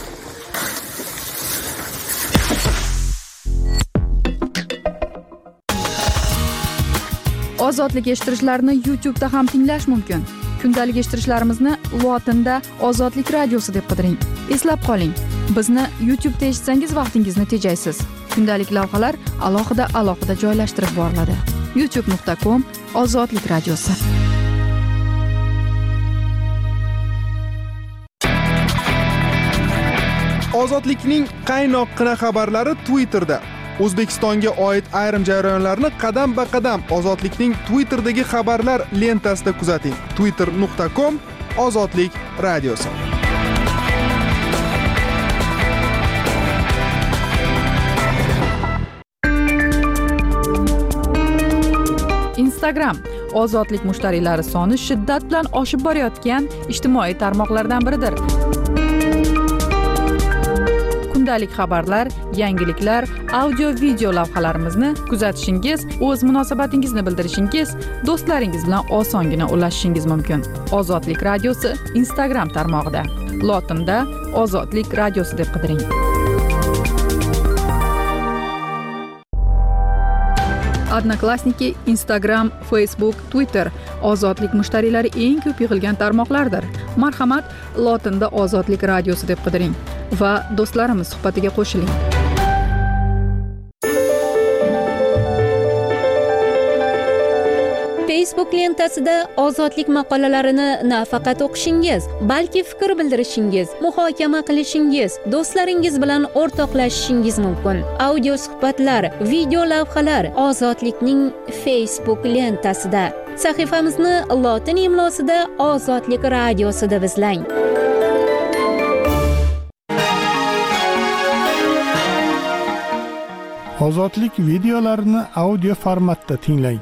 Ozodlik eshittirishlarini YouTube'da ham tinglash mumkin. Kundalik eshittirishlarimizni Lotinda Ozodlik radiosi deb qidiring. Eslab qoling, bizni YouTube'da eshitsangiz vaqtingizni tejaysiz. Kundalik lavhalar alohida alohida joylashtirib boriladi. youtube nuqta com Ozodlik radiosi. Ozodlikning qaynoqqina xabarlari Twitterda. O'zbekistonga oid ayrim jarayonlarni qadam-ba-qadam Ozodlikning Twitter'dagi xabarlar lentasida kuzating. twitter nuqta com Ozodlik radiosi. Instagram ozodlik mushtariylari soni shiddat bilan oshib borayotgan ijtimoiy tarmoqlardan biridir. Kundalik xabarlar, yangiliklar, audio-video lavhalarimizni kuzatishingiz, o'z munosabatingizni bildirishingiz, do'stlaringiz bilan osongina ulashishingiz mumkin. Ozodlik radiosi Instagram tarmog'ida. Lotinda Ozodlik radiosi deb qidiring. Odnoklassniki, Instagram, Facebook, Twitter ozodlik mushtariylari eng ko'p yig'ilgan tarmoqlardir. Marhamat, lotinda Ozodlik radiosi deb qidiring va do'stlarimiz suhbatiga qo'shiling. Facebook lentasida ozodlik maqolalarini nafaqat o'qishingiz, balki fikr bildirishingiz, muhokama qilishingiz, do'stlaringiz bilan o'rtoqlashishingiz mumkin. Audio suhbatlar, video lavhalar ozodlikning Facebook lentasida. Sahifamizni lotin imlosida Ozodlik radiosi deb izlang. Ozodlik videolarini audio formatda tinglang.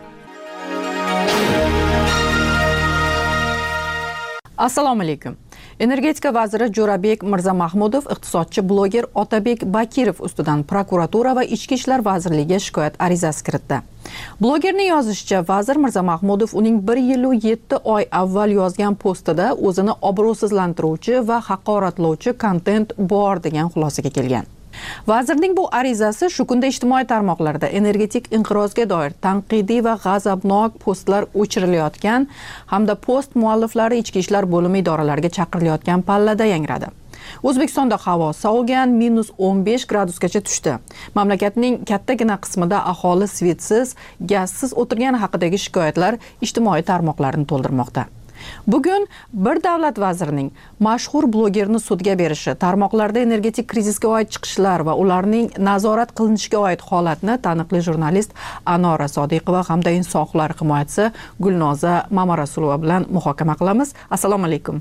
Assalomu alaykum. Energetika vaziri Jo'rabek Mirzamahmudov iqtisodchi bloger Otabek Bakirov ustidan prokuratura va Ichki ishlar vazirligiga shikoyat arizasi kiritdi. Blogerning yozishicha, vazir Mirzamahmudov uning bir yil va yetti oy avval yozgan postida o'zini obro'sizlantiruvchi va haqoratlovchi kontent bor degan xulosaga kelgan. Vazirning bu arizasi shu kunda ijtimoiy tarmoqlarda energetik inqirozga doir tanqidiy va g'azabnok postlar o'chirilayotgan hamda post mualliflari ichki ishlar bo'limi idoralariga chaqirilayotgan pallada yangradi. O'zbekistonda havo sovigan, minus o'n besh gradusgacha tushdi. Mamlakatning kattagina qismida aholi svetsiz, gazsiz o'tirgani haqidagi shikoyatlar ijtimoiy tarmoqlarni to'ldirmoqda. Bugun bir davlat vazirining mashhur blogerni sudga berishi, tarmoqlarda energetik krizisga oid chiqishlar va ularning nazorat qilinishiga oid holatni taniqli jurnalist Anora Sodiqova hamda inson huquqlari himoyachisi Gulnoza Mamarasulova bilan muhokama qilamiz. Assalomu alaykum.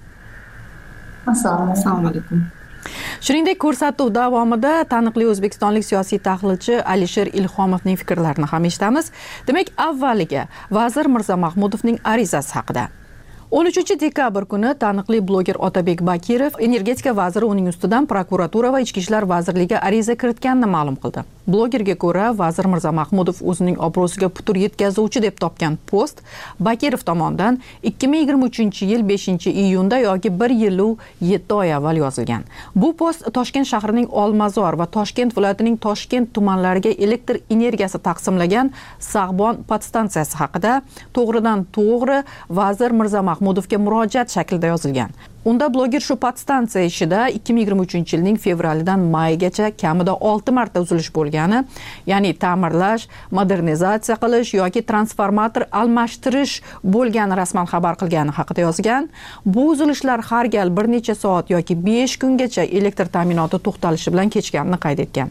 Assalomu alaykum. Shuningdek, ko'rsatuv davomida taniqli o'zbekistonlik siyosiy tahlilchi Alisher Ilhomovning fikrlarini ham eshitamiz. Demak, avvaliga vazir Mirzamahmudovning arizasi haqida. o'n uchinchi dekabr kuni taniqli bloger Otabek Bakirov energetika vaziri uning ustidan prokuratura va Ichki ishlar vazirligiga ariza kiritganini ma'lum qildi. Blogerga ko'ra, vazir Mirzamahmudov o'zining obro'siga putur yetkazuvchi deb topgan post Bakirov tomonidan ikki ming yigirma uchinchi yil beshinchi iyunda yoki bir yil va yetti oy avval yozilgan. Bu post Toshkent shahrining Olmazor va Toshkent viloyatining Toshkent tumanlariga elektr energiyasi taqsimlagan Sag'bon podstansiyasi haqida to'g'ridan to'g'ri vazir Mirzamahmudovga murojaat shaklida yozilgan. Unda bloger shu podstansiya ishida ikki ming yigirma uchinchi yilning fevralidan maygacha kamida olti marta uzilish bo'lgani, ya'ni ta'mirlash, modernizatsiya qilish yoki transformator almashtirish bo'lgani rasman xabar qilgani haqida yozgan. Bu uzilishlar har gal bir necha soat yoki besh kungacha elektr ta'minoti to'xtalishi bilan kechganini qayd etgan.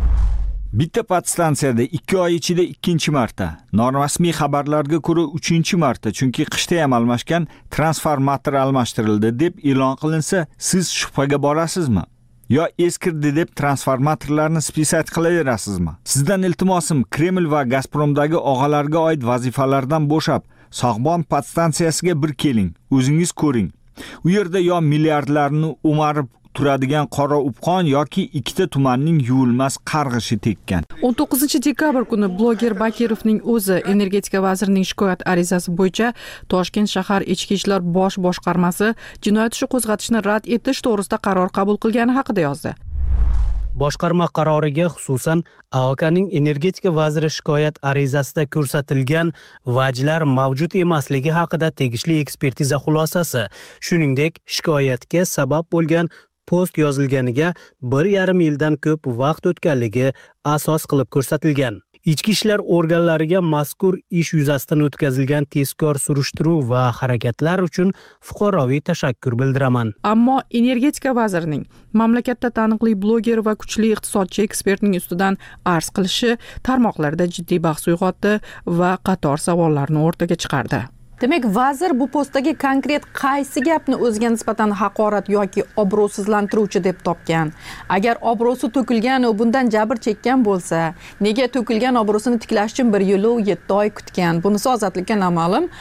Bitta podstansiyada ikki oy ichida ikkinchi marta, norasmiy xabarlarga ko'ra uchinchi marta, chunki qishda ham almashgan transformator almashtirildi deb e'lon qilinsa, siz shubhaga borasizmi? Yo eskirdi deb transformatorlarni spisat qilaverasizmi? Sizdan iltimosim, Kreml va Gazpromdagi og'alarga oid vazifalardan bo'shab, Sag'bon podstansiyasiga bir keling, o'zingiz ko'ring. U yerda yo milliardlarni o'marib turadigan qora upqon yoki ikkita tumanning yuvilmas qarg'ishi tekkan. o'n to'qqizinchi dekabr kuni bloger Bakirovning o'zi energetika vazirining shikoyat arizasi bo'yicha Toshkent shahar ichki ishlar bosh boshqarmasi jinoyat ishi qo'zg'atishni rad etish to'g'risida qaror qabul qilgani haqida yozdi. Boshqarma qaroriga xususan A O K'ning energetika vaziri shikoyat arizasida ko'rsatilgan vajlar mavjud emasligi haqida tegishli ekspertiza xulosasi, shuningdek shikoyatga sabab bo'lgan post yozilganiga bir yarim yildan ko'p vaqt o'tganligi asos qilib ko'rsatilgan. Ichki ishlar organlariga mazkur ish yuzasidan o'tkazilgan tezkor surishtiruv va harakatlar uchun fuqaroviy tashakkur bildiraman. Ammo energetika vazirining mamlakatda taniqli bloger va kuchli iqtisodchi ekspertning ustidan arz qilishi tarmoqlarda jiddiy bahs uyg'otdi va qator savollarni o'rtaga chiqardi. Demak, vazir bu postdagi konkret qaysi gapni o'ziga nisbatan haqorat yoki obro'sizlantiruvchi deb topgan? Agar obro'si to'kilgan va bundan jabr chekkan bo'lsa, nega to'kilgan obro'sini tiklash uchun bir yil va yetti oy kutgan? Bunisi ozodlikka noma'lum.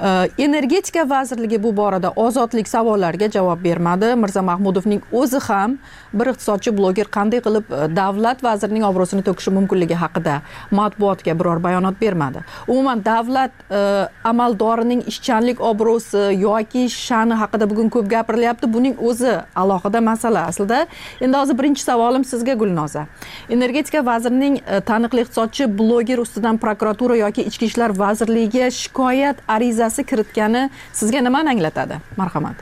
Energetika vazirligi bu borada ozodlik savollariga javob bermadi. Mirza Mahmudovning o'zi ham bir iqtisodchi bloger qanday qilib davlat vazirining obro'sini to'kishi mumkinligi haqida matbuotga biror bayonot bermadi. Umuman davlat amaldorining ishchanlik obro'si yoki sha'ni haqida bugun ko'p gapirilyapti. Buning o'zi alohida masala aslida. Endi hozir birinchi savolim sizga Gulnoza. Energetika vazirining taniqli iqtisodchi bloger ustidan prokuratura yoki ichki ishlar vazirligiga shikoyat arizasi kiritgani sizga nimani anglatadi? Marhamat.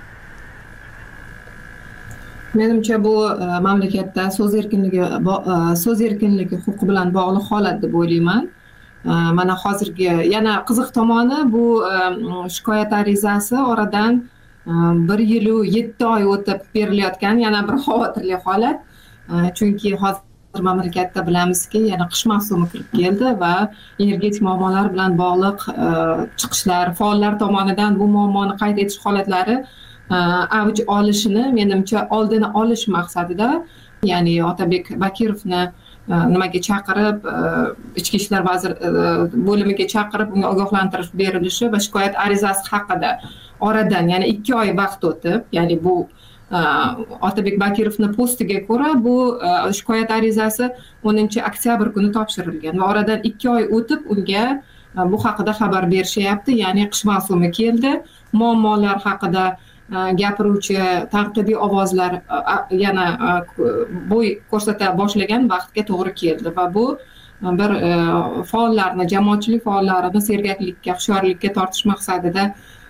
Menimcha bu mamlakatda so'z erkinligi so'z erkinligi huquqi bilan bog'liq holat deb o'ylayman. Mana hozirgi yana qiziq tomoni bu shikoyat arizasi oradan bir yil u yetti oy o'tib berilayotgan yana bir xavotirli holat. Chunki hozir mamlakatda bilamizki, yana qish mavsumi kirib keldi va energetik muammolar bilan bog'liq chiqishlar, faollar tomonidan bu muammoni qayd etish holatlari avj olishini menimcha oldini olish maqsadida, ya'ni Otabek Bakirovni nimaga chaqirib, ichki ishlar vazir bo'limiga chaqirib unga ogohlantirish berilishi va shikoyat arizasi haqida oradan yana ikki oy vaqt o'tib, ya'ni bu Otabek Bakirovni postiga ko'ra bu shikoyat arizasi o'ninchi oktyabr kuni topshirilgan va oradan ikki oy o'tib unga bu haqida xabar berishyapti, ya'ni qish mavsumi keldi, muammolar haqida gapiruvchi tanqidiy ovozlar yana bo'y ko'rsata boshlagan vaqtga to'g'ri keldi va bu bir faollarni, jamoatchilik faollarini sergaklikka, hushyorlikka tortish maqsadida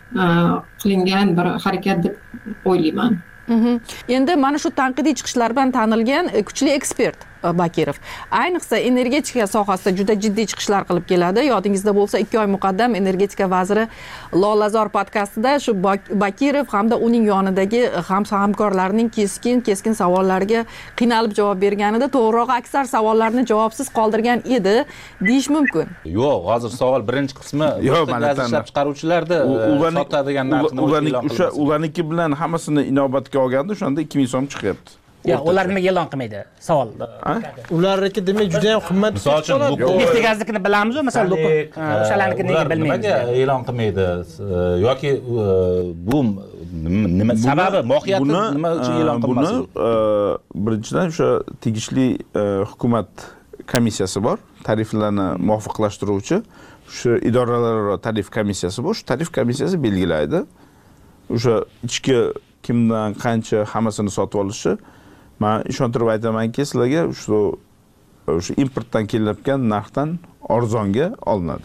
qilingan bir harakat deb o'ylayman. Endi mana shu tanqidiy chiqishlar bilan tanilgan kuchli ekspert Bakirov ayniqsa energetika sohasida juda jiddiy chiqishlar qilib keladi. Yodingizda bo'lsa, ikki oy muqaddam energetika vaziri Lolazor podkastida shu Bakirov hamda uning yonidagi hamkorlarining keskin keskin savollariga qiynalib javob berganida, to'g'rirog'i aksar savollarni javobsiz qoldirgan edi deyish mumkin. Yo'q, hozir savol birinchi qismi gaz ishlab chiqaruvchilarda sotadigan narxni o'sha ularniki bilan hammasini inobatga olganda o'shanda ikki ming so'm chiqyapti. Ya, ular nimaga e'lon qilmaydi? Savol. Ularniki demak juda ham qimmat. Misol uchun Neftegaznikini bilamizmi? Masalan, o'shalarnikini nega bilmaydi? Nimaga e'lon qilmaydi? Yoki bu nima sababi, mohiyati nima uchun e'lon qilmasdi? Buni birinchidan o'sha tegishli hukumat komissiyasi bor, tariflarni muvofiqlashtiruvchi, o'sha idoralararo tarif komissiyasi bor. Shu tarif komissiyasi belgilaydi. O'sha ichki kimdan qancha hammasini sotib olishi, men ishontirib aytamanki, sizlarga shu o'sha importdan kelayotgan narxdan arzonga olinadi.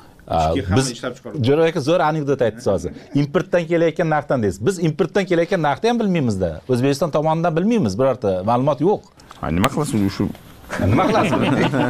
Biz Jo'ra aka zo'r anekdot aytdingiz hozir. Importdan kelayotgan narxdan deysiz. Biz importdan kelayotgan narxni ham bilmaymiz-da. O'zbekiston tomonidan bilmaymiz, birorta ma'lumot yo'q. Ha, nima qilasiz shu? Nima qilasiz?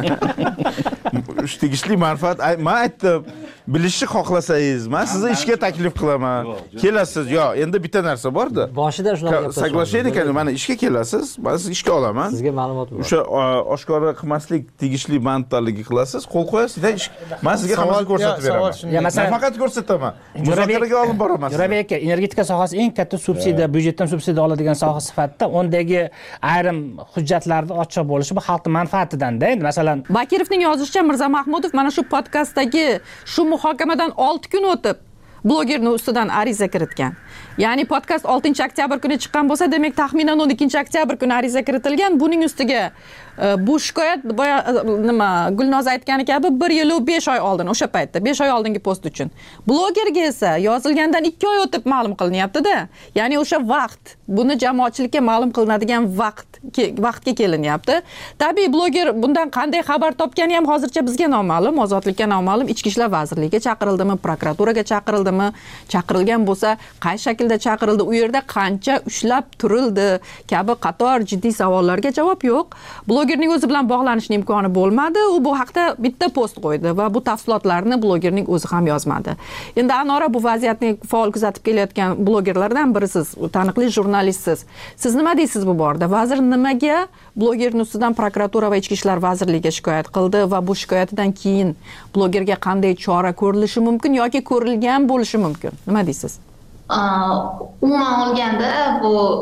Shu tegishli manfaat, men aytdim, bilishni xohlasangiz, men sizni ishga taklif qilaman. Kelasiz, yo, endi bitta narsa bor-da. Boshida shunaqa soglashaylik, mana ishga kelasiz, men sizni ishga olaman. Sizga ma'lumot bor. O'sha oshkora qilmaslik tegishli manfaatlarga qilasiz, qo'l qo'yasiz, men sizga hammasini ko'rsatib beraman. Ya, masalan, nafaqat ko'rsataman. Muzokaraga olib boraman. Jo'rabek aka, energetika sohasi eng katta subsidiya, byudjetdan subsidiya oladigan soha sifatida undagi ayrim hujjatlarni ochiq bo'lishi bu xalq manfaatidan-da. Endi masalan, Bakirovning yozishicha Mirza Mahmudov mana shu podkastdagi shu muhokamadan olti kun o'tib blogerning ustidan ariza kiritgan. Ya'ni podkast oltinchi oktyabr kuni chiqqan bo'lsa, demak taxminan o'n ikkinchi oktyabr kuni ariza kiritilgan. Buning ustiga bu shikoyat nima Gulnoz aytgani kabi bir yil va besh oy oldin, o'sha paytda besh oy oldingi post uchun. Blogerga esa yozilgandan ikki oy o'tib ma'lum qilinyapti-da. Ya'ni o'sha vaqt, buni jamoatchilikka ma'lum qilinadigan vaqt vaqtga kelinyapti. Tabiiy bloger bundan qanday xabar topgani ham hozircha bizga noma'lum, ozodlikka noma'lum. Ichki ishlar vazirligiga chaqirildimi, prokuraturaga chaqirildimi, chaqirilgan bo'lsa, qay shaklda chaqirildi, u yerda qancha ushlab turildi kabi qator jiddiy savollarga javob yo'q. Blogerning o'zi bilan bog'lanishning imkoni bo'lmadi. U bu haqda bitta post qo'ydi va bu tafsilotlarni blogerning o'zi ham yozmadi. Endi Anora, bu vaziyatni faol kuzatib kelayotgan blogerlardan birisiz, taniqli jurnalistsiz. Siz nima deysiz bu borada? Vazir nimaga blogerning ustidan prokuratura va ichki ishlar vazirligiga shikoyat qildi va bu shikoyatidan keyin blogerga qanday chora ko'rilishi mumkin yoki ko'rilgan bo'lishi mumkin? Nima deysiz? Umuman olganda bu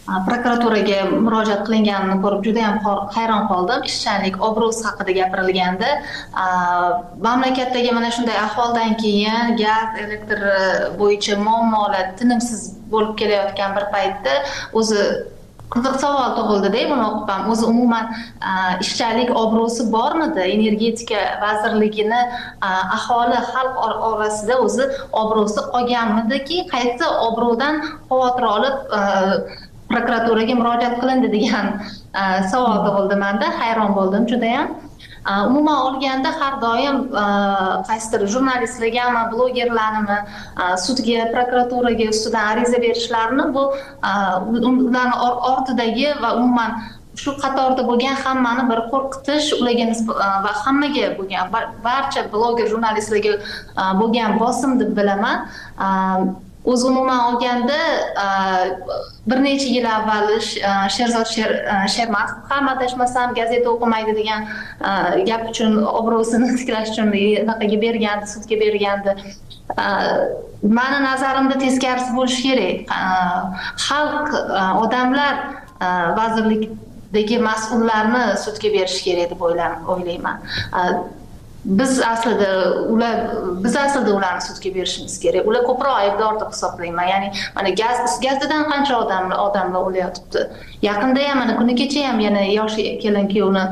prokuraturaga murojaat qilinganini ko'rib juda ham hayron qoldim. Ishchanlik obro'si haqida gapirilganda, mamlakatdagi mana shunday ahvoldan keyin gaz, elektr bo'yicha muammolar tinimsiz bo'lib kelayotgan bir paytda o'zi qiziq savol tug'ildi-da, buni o'qib ham o'zi umuman ishchanlik obro'si bormidi? Energetika vazirligini aholi xalq orasida o'zi obro'si qolganmidiki, qaysi obro'dan xavotir olib prokuraturaga murojaat qilindi degan savol tug'ildi menda. Hayron bo'ldim juda ham. Umuman olganda har doim qaysidir jurnalistlargami, blogerlarnimi sudga, prokuraturaga ustidan ariza berishlarini bu ularning ortidagi va umuman shu qatorda bo'lgan hammani bir qo'rqitish, ularga va hammaga bo'lgan barcha bloger jurnalistlarga bo'lgan bosim deb bilaman. O'z umuman olganda bir necha yil avval Sherzod Shermatov ham adashmasam gazeta o'qimaydi degan gap uchun obro'sini tiklash uchun anaqaga bergandi, sudga bergandi. Mani nazarimda teskarisi bo'lishi kerak. Xalq, odamlar vazirlikdagi mas'ullarni sudga berish kerak deb o'ylayman. Biz aslida ular biz aslida ularni sudga berishimiz kerak. Ular ko'proq aybdor deb hisoblayman. Ya'ni mana gaz gazdan qancha odamlar odamlar o'layotibdi. Yaqinda ham mana kuni kecha ham yana yosh kelin kuyovni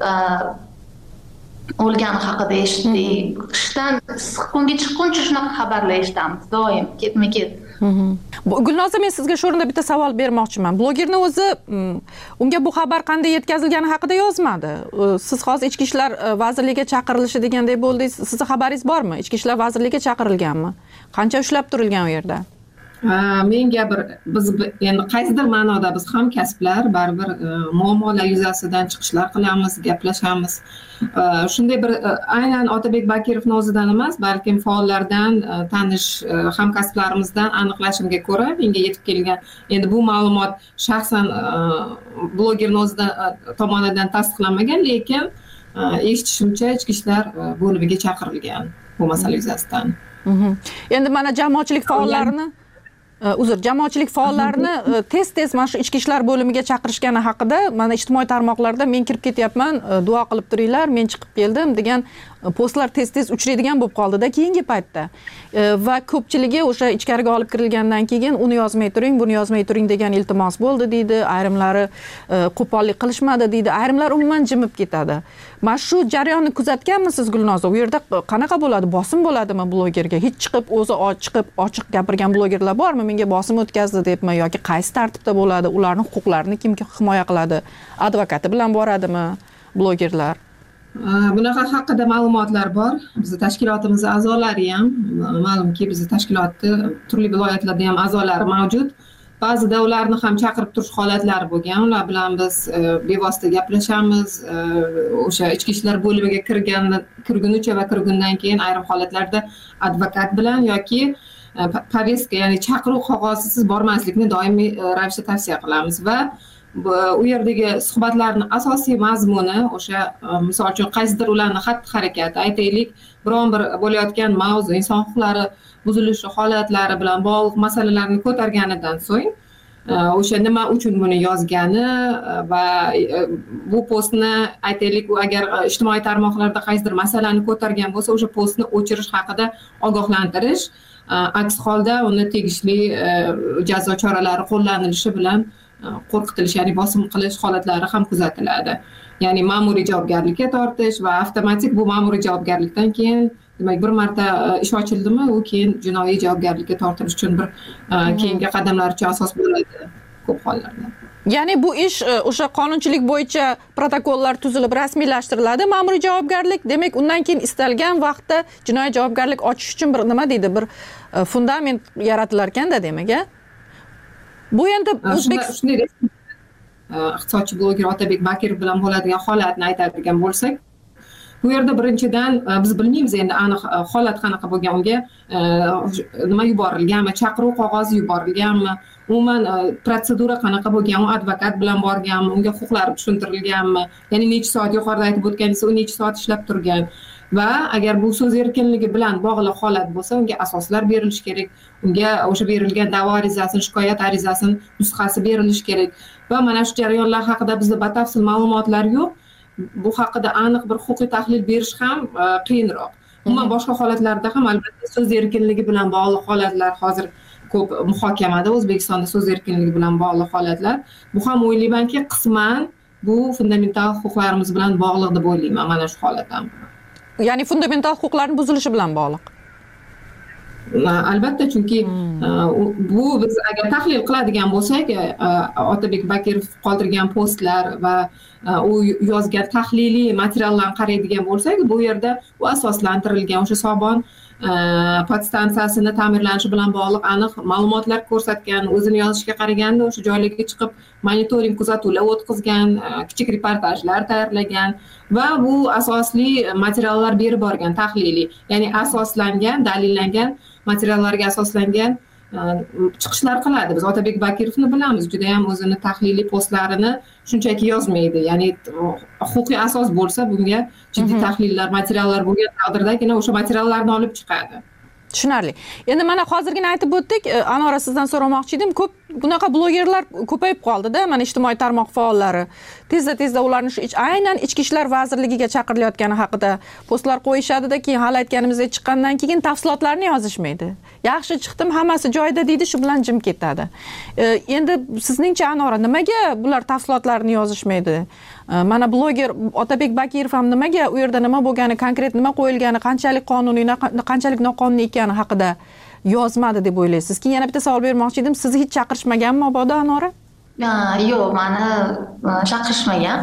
o'lgani haqida eshitdik. Qishdan kunga chiqquncha shunaqa xabarlar eshitamiz doim, ketma-ket. Gulnoza, men sizga shu o'rinda bitta savol bermoqchiman. Blogerning o'zi unga bu xabar qanday yetkazilgani haqida yozmadi. Siz hozir Ichki ishlar vazirligiga chaqirilishi degandek bo'ldingiz. Sizning xabaringiz bormi? Ichki ishlar vazirligiga chaqirilganmi? Qancha ushlab turilgan u yerda? Menga bir biz endi qaysidir ma'noda biz hamkasblar baribir muammolar yuzasidan chiqishlar qilamiz, gaplashamiz. Shunday bir aynan Otabek Bakirovning o'zidan emas, balkim faollardan, tanish hamkasblarimizdan aniqlashimga ko'ra menga yetib kelgan. Endi bu ma'lumot shaxsan blogerning o'zidan tomonidan tasdiqlanmagan, lekin eshitishimcha Ichki ishlar bo'limiga chaqirilgan bu masala yuzasidan. Endi mana jamoatchilik faollarini uzr jamoatchilik faollarini tez-tez mana shu Ichki ishlar bo'limiga chaqirishgani haqida mana ijtimoiy tarmoqlarda men kirib ketyapman, duo qilib turinglar, men chiqib keldim degan postlar tez-tez uchraydigan bo'lib qoldi-da keyingi paytda. Va ko'pchiligi o'sha ichkariga olib kirilgandan keyin uni yozmay turing, buni yozmay turing degan iltimos bo'ldi deydi, ayrimlari qo'pollik qilishmadi deydi, ayrimlar umuman jimib ketadi. Mana shu jarayonni kuzatganmisiz Gulnoza? U yerda qanaqa bo'ladi? Bosim bo'ladimi blogerga? Hech chiqib o'zi chiqib ochiq gapirgan blogerlar bormi? Menga bosim o'tkazdi debmi yoki qaysi tartibda bo'ladi? Ularning huquqlarini kim himoya qiladi? Advokati bilan boradimi blogerlar? Bunaqa haqida ma'lumotlar bor. Bizning tashkilotimiz a'zolari ham, ma'lumki bizning tashkilotda turli viloyatlarda ham a'zolari mavjud. Ba'zida ularni ham chaqirib turish holatlari bo'lgan. Ular bilan biz bevosita gaplashamiz. O'sha ichki ishlar bo'limiga kirgan kirgunicha va kirgundan keyin ayrim holatlarda advokat bilan yoki poveska, ya'ni chaqiruv qog'ozisiz bormaslikni doimiy ravishda tavsiya qilamiz va u yerdagi suhbatlarning asosiy mazmuni o'sha misol uchun qaysidir ularning xatti-harakati, aytaylik, biron bir bo'layotgan mavzu, inson huquqlari buzilishi holatlari bilan bog'liq masalalarni ko'targanidan so'ng o'sha nima uchun buni yozgani va bu postni aytaylik, u agar ijtimoiy tarmoqlarda qaysidir masalani ko'targan bo'lsa, o'sha postni o'chirish haqida ogohlantirish, aks holda uni tegishli jazo choralari qo'llanilishi bilan qo'rqitilish, ya'ni bosim qilish holatlari ham kuzatiladi. Ya'ni ma'muriy javobgarlikka tortish va avtomatik bu ma'muriy javobgarlikdan keyin, demak, bir marta ish ochildimi, u keyin jinoiy javobgarlikka tortilish uchun bir keyingi qadamlar uchun asos bo'ladi ko'p hollarda. Ya'ni bu ish o'sha qonunchilik bo'yicha protokollar tuzilib rasmiylashtiriladi, ma'muriy javobgarlik, demak, undan keyin istalgan vaqtda jinoiy javobgarlik ochish uchun bir nima deydi, bir fundament yaratilar ekanda, demak, a? Bu endi O'zbekiston iqtisodchi bloger Otabek Bakirov bilan bo'ladigan holatni aytadigan bo'lsak, bu yerda birinchidan biz bilmaymiz endi aniq holat qanaqa bo'lgan, unga nima yuborilganmi, chaqiruv qog'ozi yuborilganmi, umuman protsedura qanaqa bo'lgan, u advokat bilan borganmi, unga huquqlari tushuntirilganmi, ya'ni necha soat, yuqorida aytib o'tganingiz, u necha soat ishlab turgan va agar bu so'z erkinligi bilan bog'liq holat bo'lsa unga asoslar berilishi kerak, unga o'sha berilgan da'vo arizasini, shikoyat arizasini nusxasi berilishi kerak va mana shu jarayonlar haqida bizda batafsil ma'lumotlar yo'q. Bu haqida aniq bir huquqiy tahlil berish ham qiyinroq. Umuman boshqa holatlarda ham albatta so'z erkinligi bilan bog'liq holatlar hozir ko'p muhokamada, O'zbekistonda so'z erkinligi bilan bog'liq holatlar. Bu ham o'ylaymanki qisman bu fundamental huquqlarimiz bilan bog'liq deb o'ylayman mana shu holat ham. Ya'ni fundamental huquqlarning buzilishi bilan bog'liq. Albatta, chunki bu biz agar tahlil qiladigan bo'lsak, Otabek Bakirov qoldirgan postlar va u yozgan tahliliy materiallarni qaraydigan bo'lsak, bu yerda u asoslantirilgan o'sha Sobon podstansiyasini ta'mirlanishi bilan bog'liq aniq ma'lumotlar ko'rsatgan, o'zini yozishiga qaraganda o'sha joylarga chiqib monitoring kuzatuvlar o'tkazgan, kichik reportajlar tayyorlagan va bu asosli materiallar berib borgan tahliliy, ya'ni asoslangan, dalillangan materiallarga asoslangan chiqishlar qiladi. Biz Otabek Bakirovni bilamiz, juda ham o'zini tahliliy postlarini shunchaki yozmaydi. Ya'ni huquqiy asos bo'lsa, bunga jiddiy tahlillar, materiallar bo'lgan taqdirdagina o'sha materiallarni olib chiqadi. Tushunarli. Endi mana hozirgina aytib o'tdik, Anora sizdan so'ramoqchi edim, ko'p bunaqa blogerlar ko'payib qoldi-da, mana ijtimoiy tarmoq faollari. Tezda-tezda ularni shu aynan Ichki ishlar vazirligiga chaqirilayotgani haqida postlar qo'yishadi-da, keyin hali aytganimizdek chiqqandan keyin tafsilotlarni yozishmaydi. Yaxshi chiqdim, hammasi joyida deydi, shu bilan jim ketadi. Endi sizningcha Anora, nimaga bular tafsilotlarni yozishmaydi? Mana bloger Otabek Bakirov ham nimaga u yerda nima bo'lgani, konkret nima qo'yilgani, qanchalik qonuniy, qanchalik noqonuniy ekani haqida yozmadi deb o'ylaysiz? Keyin yana bitta savol bermoqchi edim. Sizni hech chaqirishmaganmi mabodo Anora? Yo'q, meni chaqirishmagan.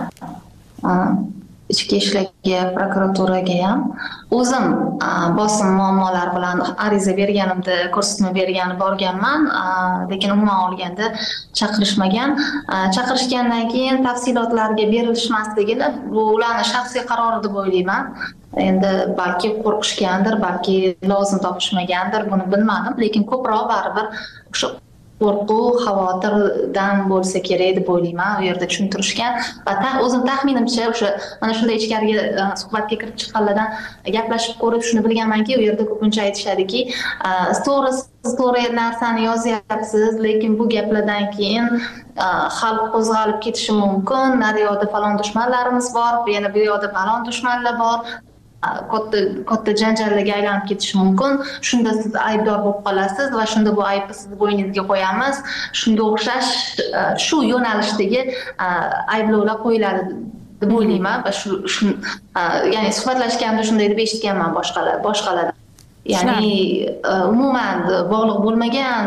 Ichki ishlarga, prokuraturaga ham o'zim bosim muammolar bilan ariza berganimda ko'rsatma bergan borganman, lekin umuman olganda chaqirishmagan. Chaqirishgandan keyin tafsilotlarga berilishmasligini bu ularning shaxsiy qarori deb o'ylayman. Endi balki qo'rqishgandir, balki lozim topishmagandir, buni bilmadim, lekin ko'proq baribir o'sha qo'rquv, xavotirdan bo'lsa kerak deb o'ylayman. U yerda tushuntirishgan va o'zim taxminimcha o'sha mana shunday ichkariga suhbatga kirib chiqqanlardan gaplashib ko'rib shuni bilganmanki, u yerda ko'pincha aytishadiki, to'g'ri siz to'g'ri narsani yozyapsiz, lekin bu gaplardan keyin xalq qo'zg'alib ketishi mumkin. Naryoqda falon dushmanlarimiz bor, yana bu yoqda falon dushmanlar bor. katta katta janjallarga aylanib ketishi mumkin. Shunda siz aybdor bo'lib qolasiz va shunda bu aybni siz bo'yningizga qo'yamiz. Shunga o'xshash shu yo'nalishdagi ayblovlar qo'yiladi deb o'ylayman va shu ya'ni suhbatlashganda shunday deb eshitganman boshqalar boshqalardan. Ya'ni umuman bog'liq bo'lmagan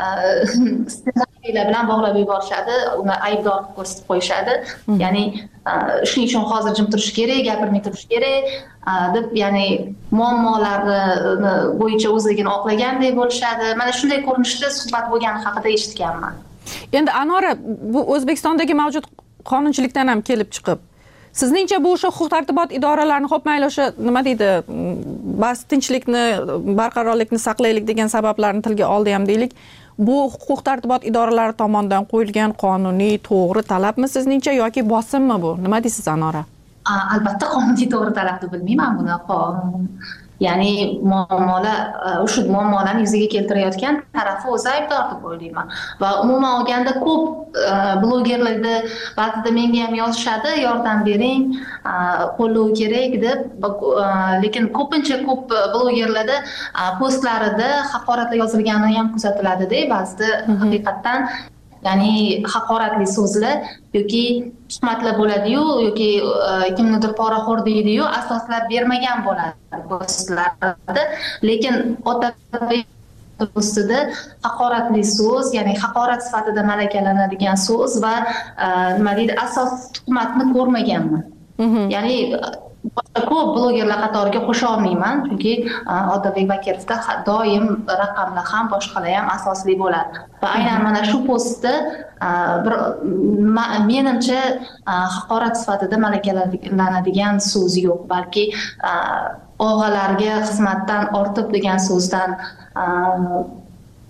ssenariylar bilan bog'lab yuborishadi, uni aybdor ko'rsatib qo'yishadi. Ya'ni shuning uchun hozir jim turish kerak, gapirmay turish kerak deb, ya'ni muammolarni bo'yicha o'zligini oqlaganday bo'lishadi. Mana shunday ko'rinishda suhbat bo'lgani haqida eshitganman. Endi Anora, bu O'zbekistondagi mavjud qonunchilikdan ham kelib chiqib, sizningcha bu o'sha huquq-tartibot idoralarini xo'p mayli o'sha nima deydi, bas tinchlikni, barqarorlikni saqlaylik degan sabablarni tilga oldi ham deylik. Bu huquq-tartibot idoralari tomonidan qo'yilgan qonuniy to'g'ri talabmi sizningcha yoki bosimmi bu? Nima deysiz Anora? Albatta qonuniy to'g'ri talab deb bilmayman buni. Ya'ni muammolar, o'sha muammolarni yuzaga keltirayotgan tarafi o'zi aybdor deb o'ylayman. Va umuman olganda ko'p blogerlarda ba'zida menga ham yozishadi, yordam bering, qo'llov kerak deb, lekin ko'pincha ko'p blogerlarda postlarida haqoratlar yozilgani ham kuzatiladi-da, ba'zida haqiqatan ya'ni haqoratli so'zlar yoki tuhmatlar bo'ladi-yu, yoki kimnidir poraxo'r deydi-yu, asoslab bermagan bo'ladi postlarda. Lekin Otabek ustida haqoratli so'z, ya'ni haqorat sifatida malakalanadigan so'z va nima deydi, asos tuhmatni ko'rmaganman. Ya'ni ko'p blogerlar qatoriga qo'sha olmayman, chunki Otabek Bakirovda doim raqamlar ham boshqalar ham asosli bo'ladi. Va aynan mana shu postda bir menimcha haqorat sifatida malakalanadigan so'z yo'q, balki og'alarga xizmatdan ortib degan so'zdan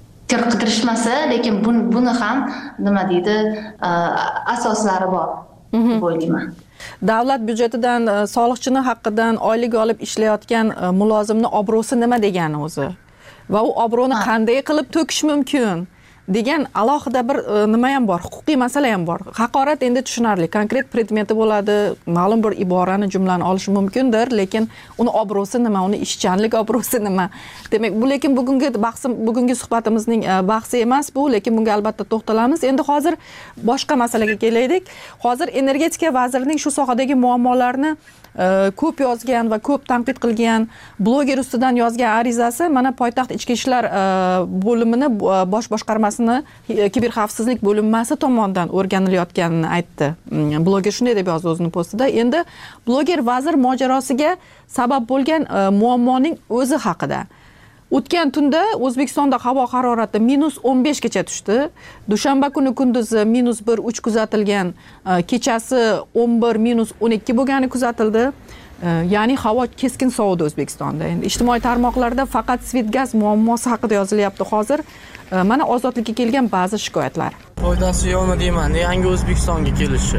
kirishmasa, lekin buni ham nima deydi, asoslari bor. deb o'ylayman. Davlat byudjetidan soliqchini haqqidan oylik olib ishlayotgan mulozimni obro'si nima degani o'zi? Va u obro'ni qanday qilib to'kish mumkin degan alohida bir nima ham bor, huquqiy masala ham bor. Haqorat endi tushunarli, konkret predmeti bo'ladi, ma'lum bir iborani, jumlani olishi mumkindir, lekin uni obro'si nima, uni ishchanlik obro'si nima? Demak, bu lekin bugungi bahsim, bugungi suhbatimizning bahsi emas bu, lekin bunga albatta to'xtalamiz. Endi hozir boshqa masalaga kelaylik. Hozir energetika vazirining shu sohadagi muammolarni ko'p yozgan va ko'p tanqid qilgan bloger ustidan yozgan arizasi mana poytaxt ichki ishlar bo'limini bosh boshqarmasini kiberxavfsizlik bo'linmasi tomonidan o'rganilayotganini aytdi. Bloger shunday deb yozdi o'zining postida. Endi bloger vazir mojarosiga sabab bo'lgan muammoning o'zi haqida. O'tgan tunda O'zbekistonda havo harorati minus o'n besh gacha tushdi. Dushanba kuni kunduzi minus bir uch kuzatilgan, kechasi o'n bir minus o'n ikki bo'lgani kuzatildi. Ya'ni havo keskin sovidi O'zbekistonda. Endi ijtimoiy tarmoqlarda faqat Svetgaz muammosi haqida yozilyapti hozir. Mana Ozodlikka kelgan ba'zi shikoyatlar. Foydasi yo'qmi deyman, yangi O'zbekistonga kelishi.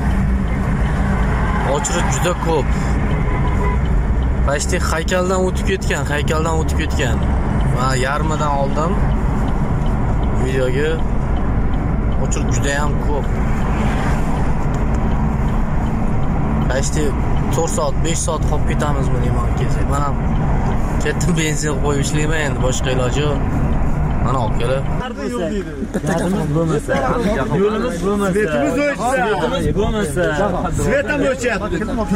Ochlik juda ko'p. Başta haykaldan o'tib ketgan, haykaldan o'tib ketgan. Va yarmidan oldim. Videoga o'chirib juda ham ko'p. Başta to'rt soat, besh soat qolib ketamizmi deyman kelsak. Men ham ketdim benzin qo'yib ishlayman endi, boshqa iloji yo'q. Mana olib kelib. Yo'limiz bo'lmasa, yo'limiz bo'lmasa, svetimiz o'chsa, svetimiz bo'lmasa, svet ham o'chyapti.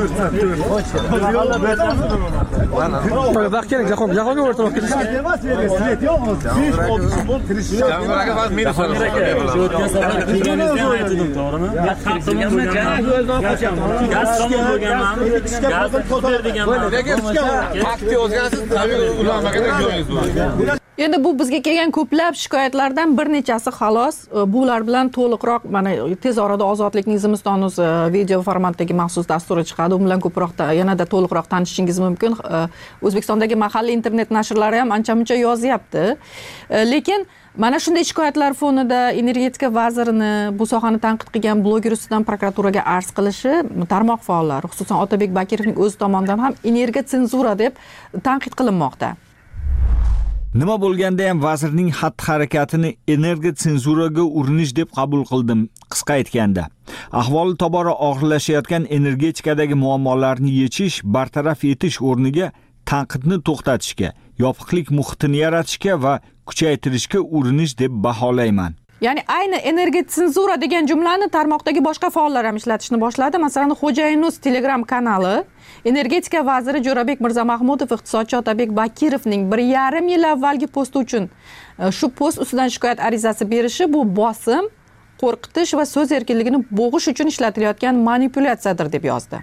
Vaqt kerak, jahon, jahonga o'rtoq kirish kerak. Svet yo'q o'zi. besh olti volt kirish. Jamg'araga faqat minus olib kerak. Shu o'tgan safar kelganingizda aytdim, to'g'rimi? Xalqimizga yo'ldan qochamiz. Gaz tomon bo'lganman, gaz ko'tar deganman. Lekin vaqtni o'zgarasiz, tabiiy ulanmagan joyingiz bor. Endi bu bizga kelgan ko'plab shikoyatlardan bir nechasi xolos. Bular bilan to'liqroq mana tez orada Ozodlikning Zimiston.uz video formatdagi maxsus dasturi chiqadi. U bilan ko'proq yanada to'liqroq tanishishingiz mumkin. O'zbekistondagi mahalliy internet nashrlari ham ancha-muncha yozyapti. Lekin mana shunday shikoyatlar fonida energetika vazirini bu sohani tanqid qilgan bloger ustidan prokuraturaga arz qilishi tarmoq faollari, xususan Otabek Bakirovning o'zi tomonidan ham energiya senzura deb tanqid qilinmoqda. Nima bo'lganda ham vazirning xatti-harakatini energiya senzuraga urinish deb qabul qildim. Qisqa aytganda, ahvoli tobora og'irlashayotgan energetikadagi muammolarni yechish, bartaraf etish o'rniga tanqidni to'xtatishga, yopiqlik muhitini yaratishga va kuchaytirishga urinish deb baholayman. Ya'ni ayni energiya senzura degan jumlani tarmoqdagi boshqa faollar ham ishlatishni boshladi. Masalan, Xo'jayinuz Telegram kanali energetika vaziri Jo'rabek Mirzamahmudov iqtisodchi Otabek Bakirovning bir yarim yil avvalgi posti uchun shu post ustidan shikoyat arizasi berishi bu bosim, qo'rqitish va so'z erkinligini bo'g'ish uchun ishlatilayotgan manipulyatsiyadir deb yozdi.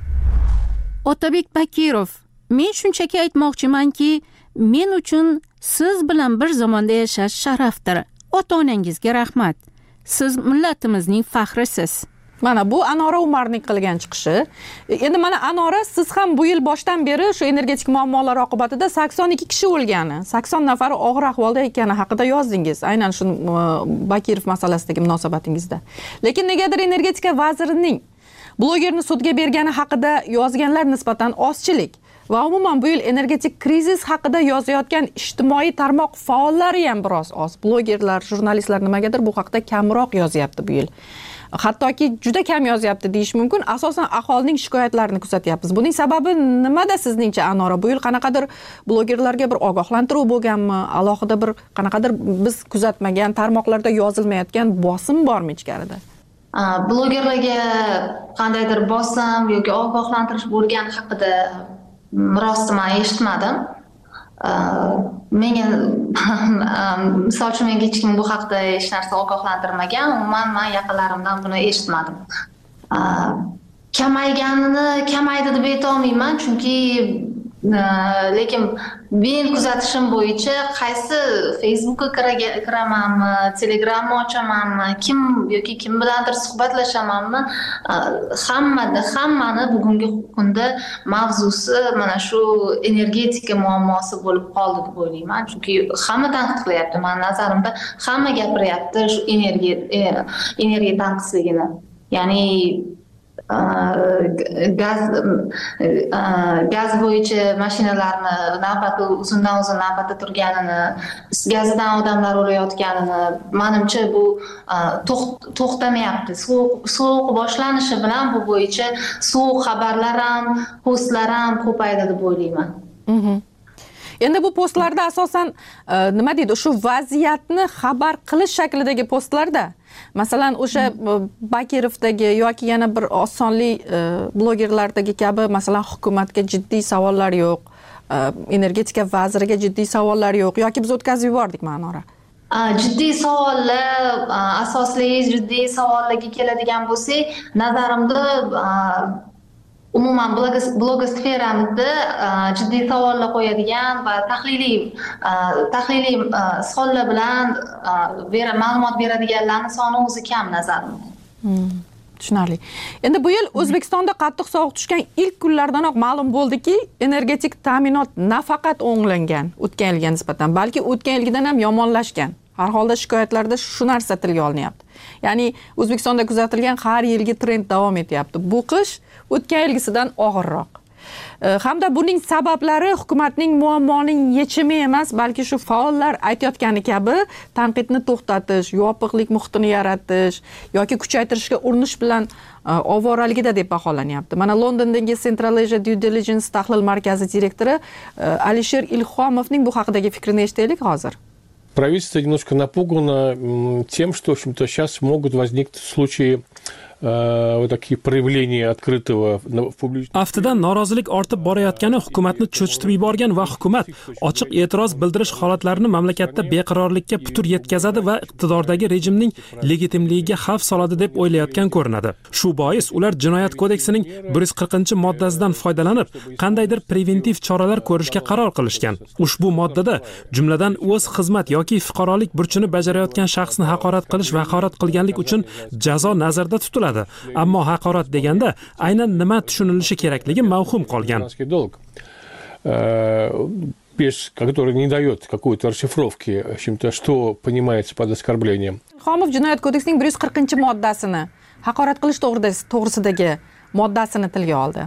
Otabek Bakirov, men shunchaki aytmoqchimanki, men uchun siz bilan bir zamonda yashash sharafdir. Ota-onangizga rahmat. Siz millatimizning faxrisiz. Mana bu Anora Umarning qilgan chiqishi. Endi mana Anora, siz ham bu yil boshdan beri shu energetik muammolar oqibatida sakson ikki kishi o'lgani, sakson nafari og'ir ahvolda ekani haqida yozdingiz. Aynan shu Bakirov masalasidagi munosabatingizda. Lekin negadir energetika vazirining blogerni sudga bergani haqida yozganlar nisbatan ozchilik va umuman bu yil energetik krizis haqida yozayotgan ijtimoiy tarmoq faollari ham biroz oz. Blogerlar, jurnalistlar nimagadir bu haqida kamroq yozyapti bu yil. Hattoki juda kam yozyapti deyish mumkin. Asosan aholining shikoyatlarini kuzatyapmiz. Buning sababi nimada sizningcha Anora? Bu yil qanaqadir blogerlarga bir ogohlantiruv bo'lganmi? Alohida bir qanaqadir biz kuzatmagan tarmoqlarda yozilmayotgan bosim bormi ichkarida? Blogerlarga qandaydir bosim yoki ogohlantirish bo'lgani haqida rostmi eshitmadim. Menga misol uchun menga hech kim bu haqda hech narsa ogohlantirmagan. Umuman men yaqinlarimdan buni eshitmadim. Kamayganini kamaydi deb ayta olmayman, chunki lekin men kuzatishim bo'yicha qaysi Facebookga kiramanmi, Telegramni ochamanmi, kim yoki kim bilandir suhbatlashamanmi, hammani hammani bugungi kunda mavzusi mana shu energetika muammosi bo'lib qoldi deb o'ylayman. Chunki hamma tanqid qilyapti. Men nazarimda hamma gapiryapti shu energiya energiya tanqisligini. Ya'ni gaz gaz bo'yicha mashinalarni navbati uzundan uzun navbatda turganini, gazidan odamlar o'layotganini, menimcha bu to'xtamayapti. Sovuq boshlanishi bilan bu bo'yicha sovuq xabarlar ham, postlar ham ko'paydi deb o'ylayman. Endi bu postlarda asosan nima deydi, shu vaziyatni xabar qilish shaklidagi postlarda, masalan, o'sha Bakirovdagi yoki yana bir osonli blogerlardagi kabi, masalan, hukumatga jiddiy savollar yo'q, energetika vaziriga jiddiy savollar yo'q, yoki biz o'tkazib yubordik Ma'nora. Jiddiy savollar, asosli jiddiy savollarga keladigan bo'lsak, nazarimda umuman blogosferamizda jiddiy savollar qo'yadigan va tahliliy tahliliy savollar bilan ma'lumot beradiganlarning soni o'zi kam nazarimda. Tushunarli. Endi bu yil O'zbekistonda qattiq sovuq tushgan ilk kunlardanoq ma'lum bo'ldiki, energetik ta'minot nafaqat o'nglangan o'tgan yilga nisbatan, balki o'tgan yilgidan ham yomonlashgan. Har holda shikoyatlarda shu narsa tilga olinyapti. Ya'ni O'zbekistonda kuzatilgan har yilgi trend davom etyapti. Bu qish o'tgan yilgisidan og'irroq. Hamda buning sabablari hukumatning muammoning yechimi emas, balki shu faollar aytayotgani kabi tanqidni to'xtatish, yopiqlik muhitini yaratish yoki kuchaytirishga urinish bilan ovoraligida deb baholanyapti. Mana Londondagi Central Asia Due Diligence tahlil markazi direktori Alisher Ilhomovning bu haqidagi fikrini eshitaylik hozir. Правительство немножко напугано тем, что, в общем-то, сейчас могут возникнуть случаи вот такие проявления открытого в публичном. Aftidan norozilik ortib borayotgani hukumatni cho'chitib yuborgan va hukumat ochiq e'tiroz bildirish holatlarini mamlakatda beqarorlikka putur yetkazadi va iqtidordagi rejimning legitimligiga xavf soladi deb o'ylayotgan ko'rinadi. Shu bois ular Jinoyat kodeksining bir yuz qirqinchi moddasidan foydalanib, qandaydir preventiv choralar ko'rishga qaror qilishgan. Ushbu moddada jumladan o'z xizmat yoki fuqarolik burchini bajarayotgan shaxsni haqorat qilish va haqorat qilganlik uchun jazo nazarda tutiladi. Ammo haqorat deganda aynan nima tushunilishi kerakligi mavhum qolgan. Без, который не дает какой-то расшифровки, в общем-то, что понимается под оскорблением. Xomov Jinoyat kodeksining bir yuz qirqinchi moddasini, haqorat qilish to'g'risidagi moddasini tilga oldi.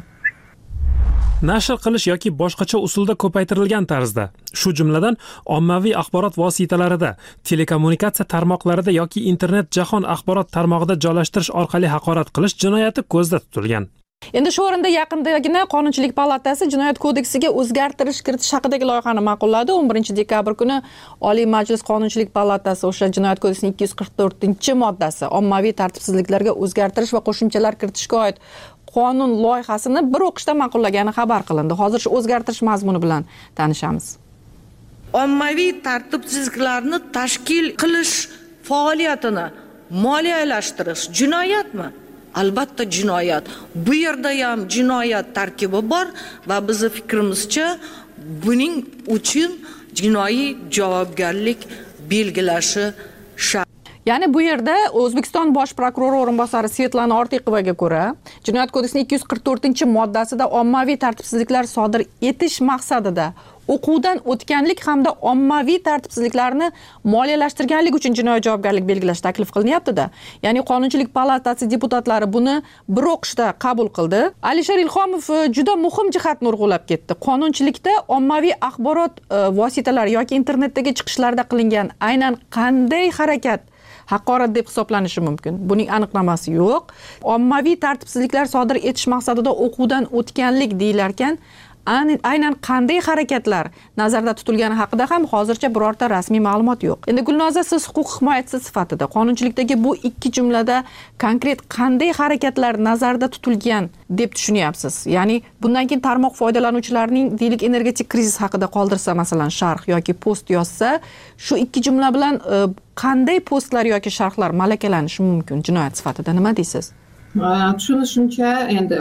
Nashr qilish yoki boshqacha usulda ko'paytirilgan tarzda, shu jumladan ommaviy axborot vositalarida, telekommunikatsiya tarmoqlarida yoki internet jahon axborot tarmog'ida joylashtirish orqali haqorat qilish jinoyati ko'zda tutilgan. Endi shu o'rinda yaqindagina Qonunchilik palatasi Jinoyat kodeksiga o'zgartirish kiritish haqidagi loyihani ma'qulladi. o'n birinchi dekabr kuni Oliy Majlis Qonunchilik palatasi o'sha Jinoyat kodeksining ikki yuz qirq to'rtinchi moddasi ommaviy tartibsizliklarga o'zgartirish va qo'shimchalar kiritishga oid qonun loyihasini bir o'qishda ma'qullagani xabar qilindi. Hozir shu o'zgartirish mazmuni bilan tanishamiz. Ommaviy tartibsizliklarni tashkil qilish faoliyatini moliyalashtirish jinoyatmi? Albatta jinoyat. Bu yerda ham jinoyat tarkibi bor va bizning fikrimizcha buning uchun jinoiy javobgarlik belgilashi shart. Ya'ni bu yerda O'zbekiston bosh prokurori o'rinbosari Svetlana Ortiqovaga ko'ra, Jinoyat kodeksining ikki yuz qirq to'rtinchi moddasida ommaviy tartibsizliklar sodir etish maqsadida o'quvdan o'tganlik hamda ommaviy tartibsizliklarni moliyalashtirganlik uchun jinoiy javobgarlik belgilash taklif qilinyapti-da. Ya'ni Qonunchilik palatasi deputatlari buni bir o'qishda qabul qildi. Alisher Ilhomov juda muhim jihatni urg'ulab ketdi. Qonunchilikda ommaviy axborot vositalari yoki internetdagi chiqishlarda qilingan aynan qanday harakat haqorat deb hisoblanishi mumkin. Buning aniqlamasi yo'q. Ommaviy tartibsizliklar sodir etish maqsadida o'quvdan o'tganlik deyilarkan, aynan qanday harakatlar nazarda tutilgani haqida ham hozircha birorta rasmiy ma'lumot yo'q. Endi Gulnoza, siz huquq himoyachisi sifatida Qonunchilikdagi bu ikki jumlada konkret qanday harakatlar nazarda tutilgan deb tushunyapsiz? Ya'ni bundan keyin tarmoq foydalanuvchilarining deylik energetik krizis haqida qoldirsa, masalan, sharh yoki post yozsa, shu ikki jumla bilan qanday postlar yoki sharhlar malakalanishi mumkin jinoyat sifatida? Nima deysiz? Tushunishimcha, endi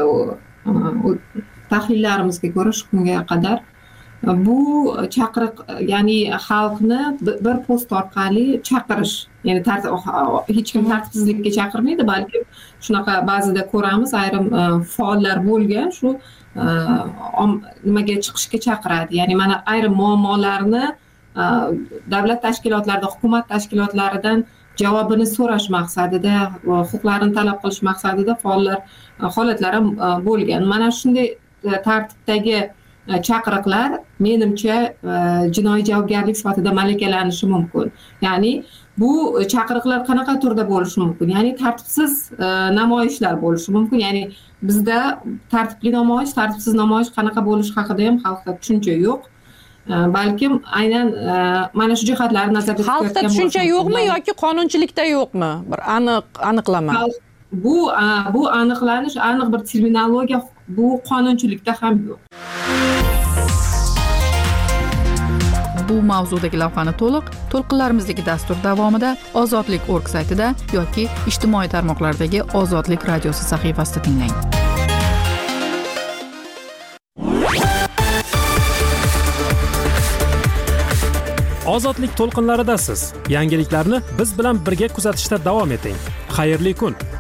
tahlillarimizga ko'ra shu kunga qadar bu chaqiriq, ya'ni xalqni bir post orqali chaqirish, ya'ni hech kim tartibsizlikka chaqirmaydi, balki shunaqa ba'zida ko'ramiz, ayrim faollar bo'lgan shu nimaga chiqishga chaqiradi. Ya'ni mana ayrim muammolarni davlat tashkilotlarida, hukumat tashkilotlaridan javobini so'rash maqsadida va huquqlarini talab qilish maqsadida faollar holatlari bo'lgan. Mana shunday tartibdagi chaqiriqlar menimcha jinoiy javobgarlik sifatida malakалanishi mumkin. Ya'ni bu chaqiriqlar qanaqa turda bo'lishi mumkin? Ya'ni tartibsiz namoyishlar bo'lishi mumkin. Ya'ni bizda tartibli namoyish, tartibsiz namoyish qanaqa bo'lishi haqida ham xalqda tushuncha yo'q. Balkim aynan mana shu jihatlarni nazarda tutgan xalqda tushuncha yo'qmi yoki qonunchilikda yo'qmi? Bir aniq aniqlama. Bu bu aniqlanish, aniq bir terminologiya bu qonunchilikda ham yo'q. Bu mavzudagi lavhani to'liq to'lqinlarimizdagi dastur davomida Ozodlik nokta org saytida yoki ijtimoiy tarmoqlardagi Ozodlik radiosi sahifasida tinglang. Ozodlik to'lqinlaridasiz. Yangiliklarni biz bilan birga kuzatishda davom eting. Xayrli kun.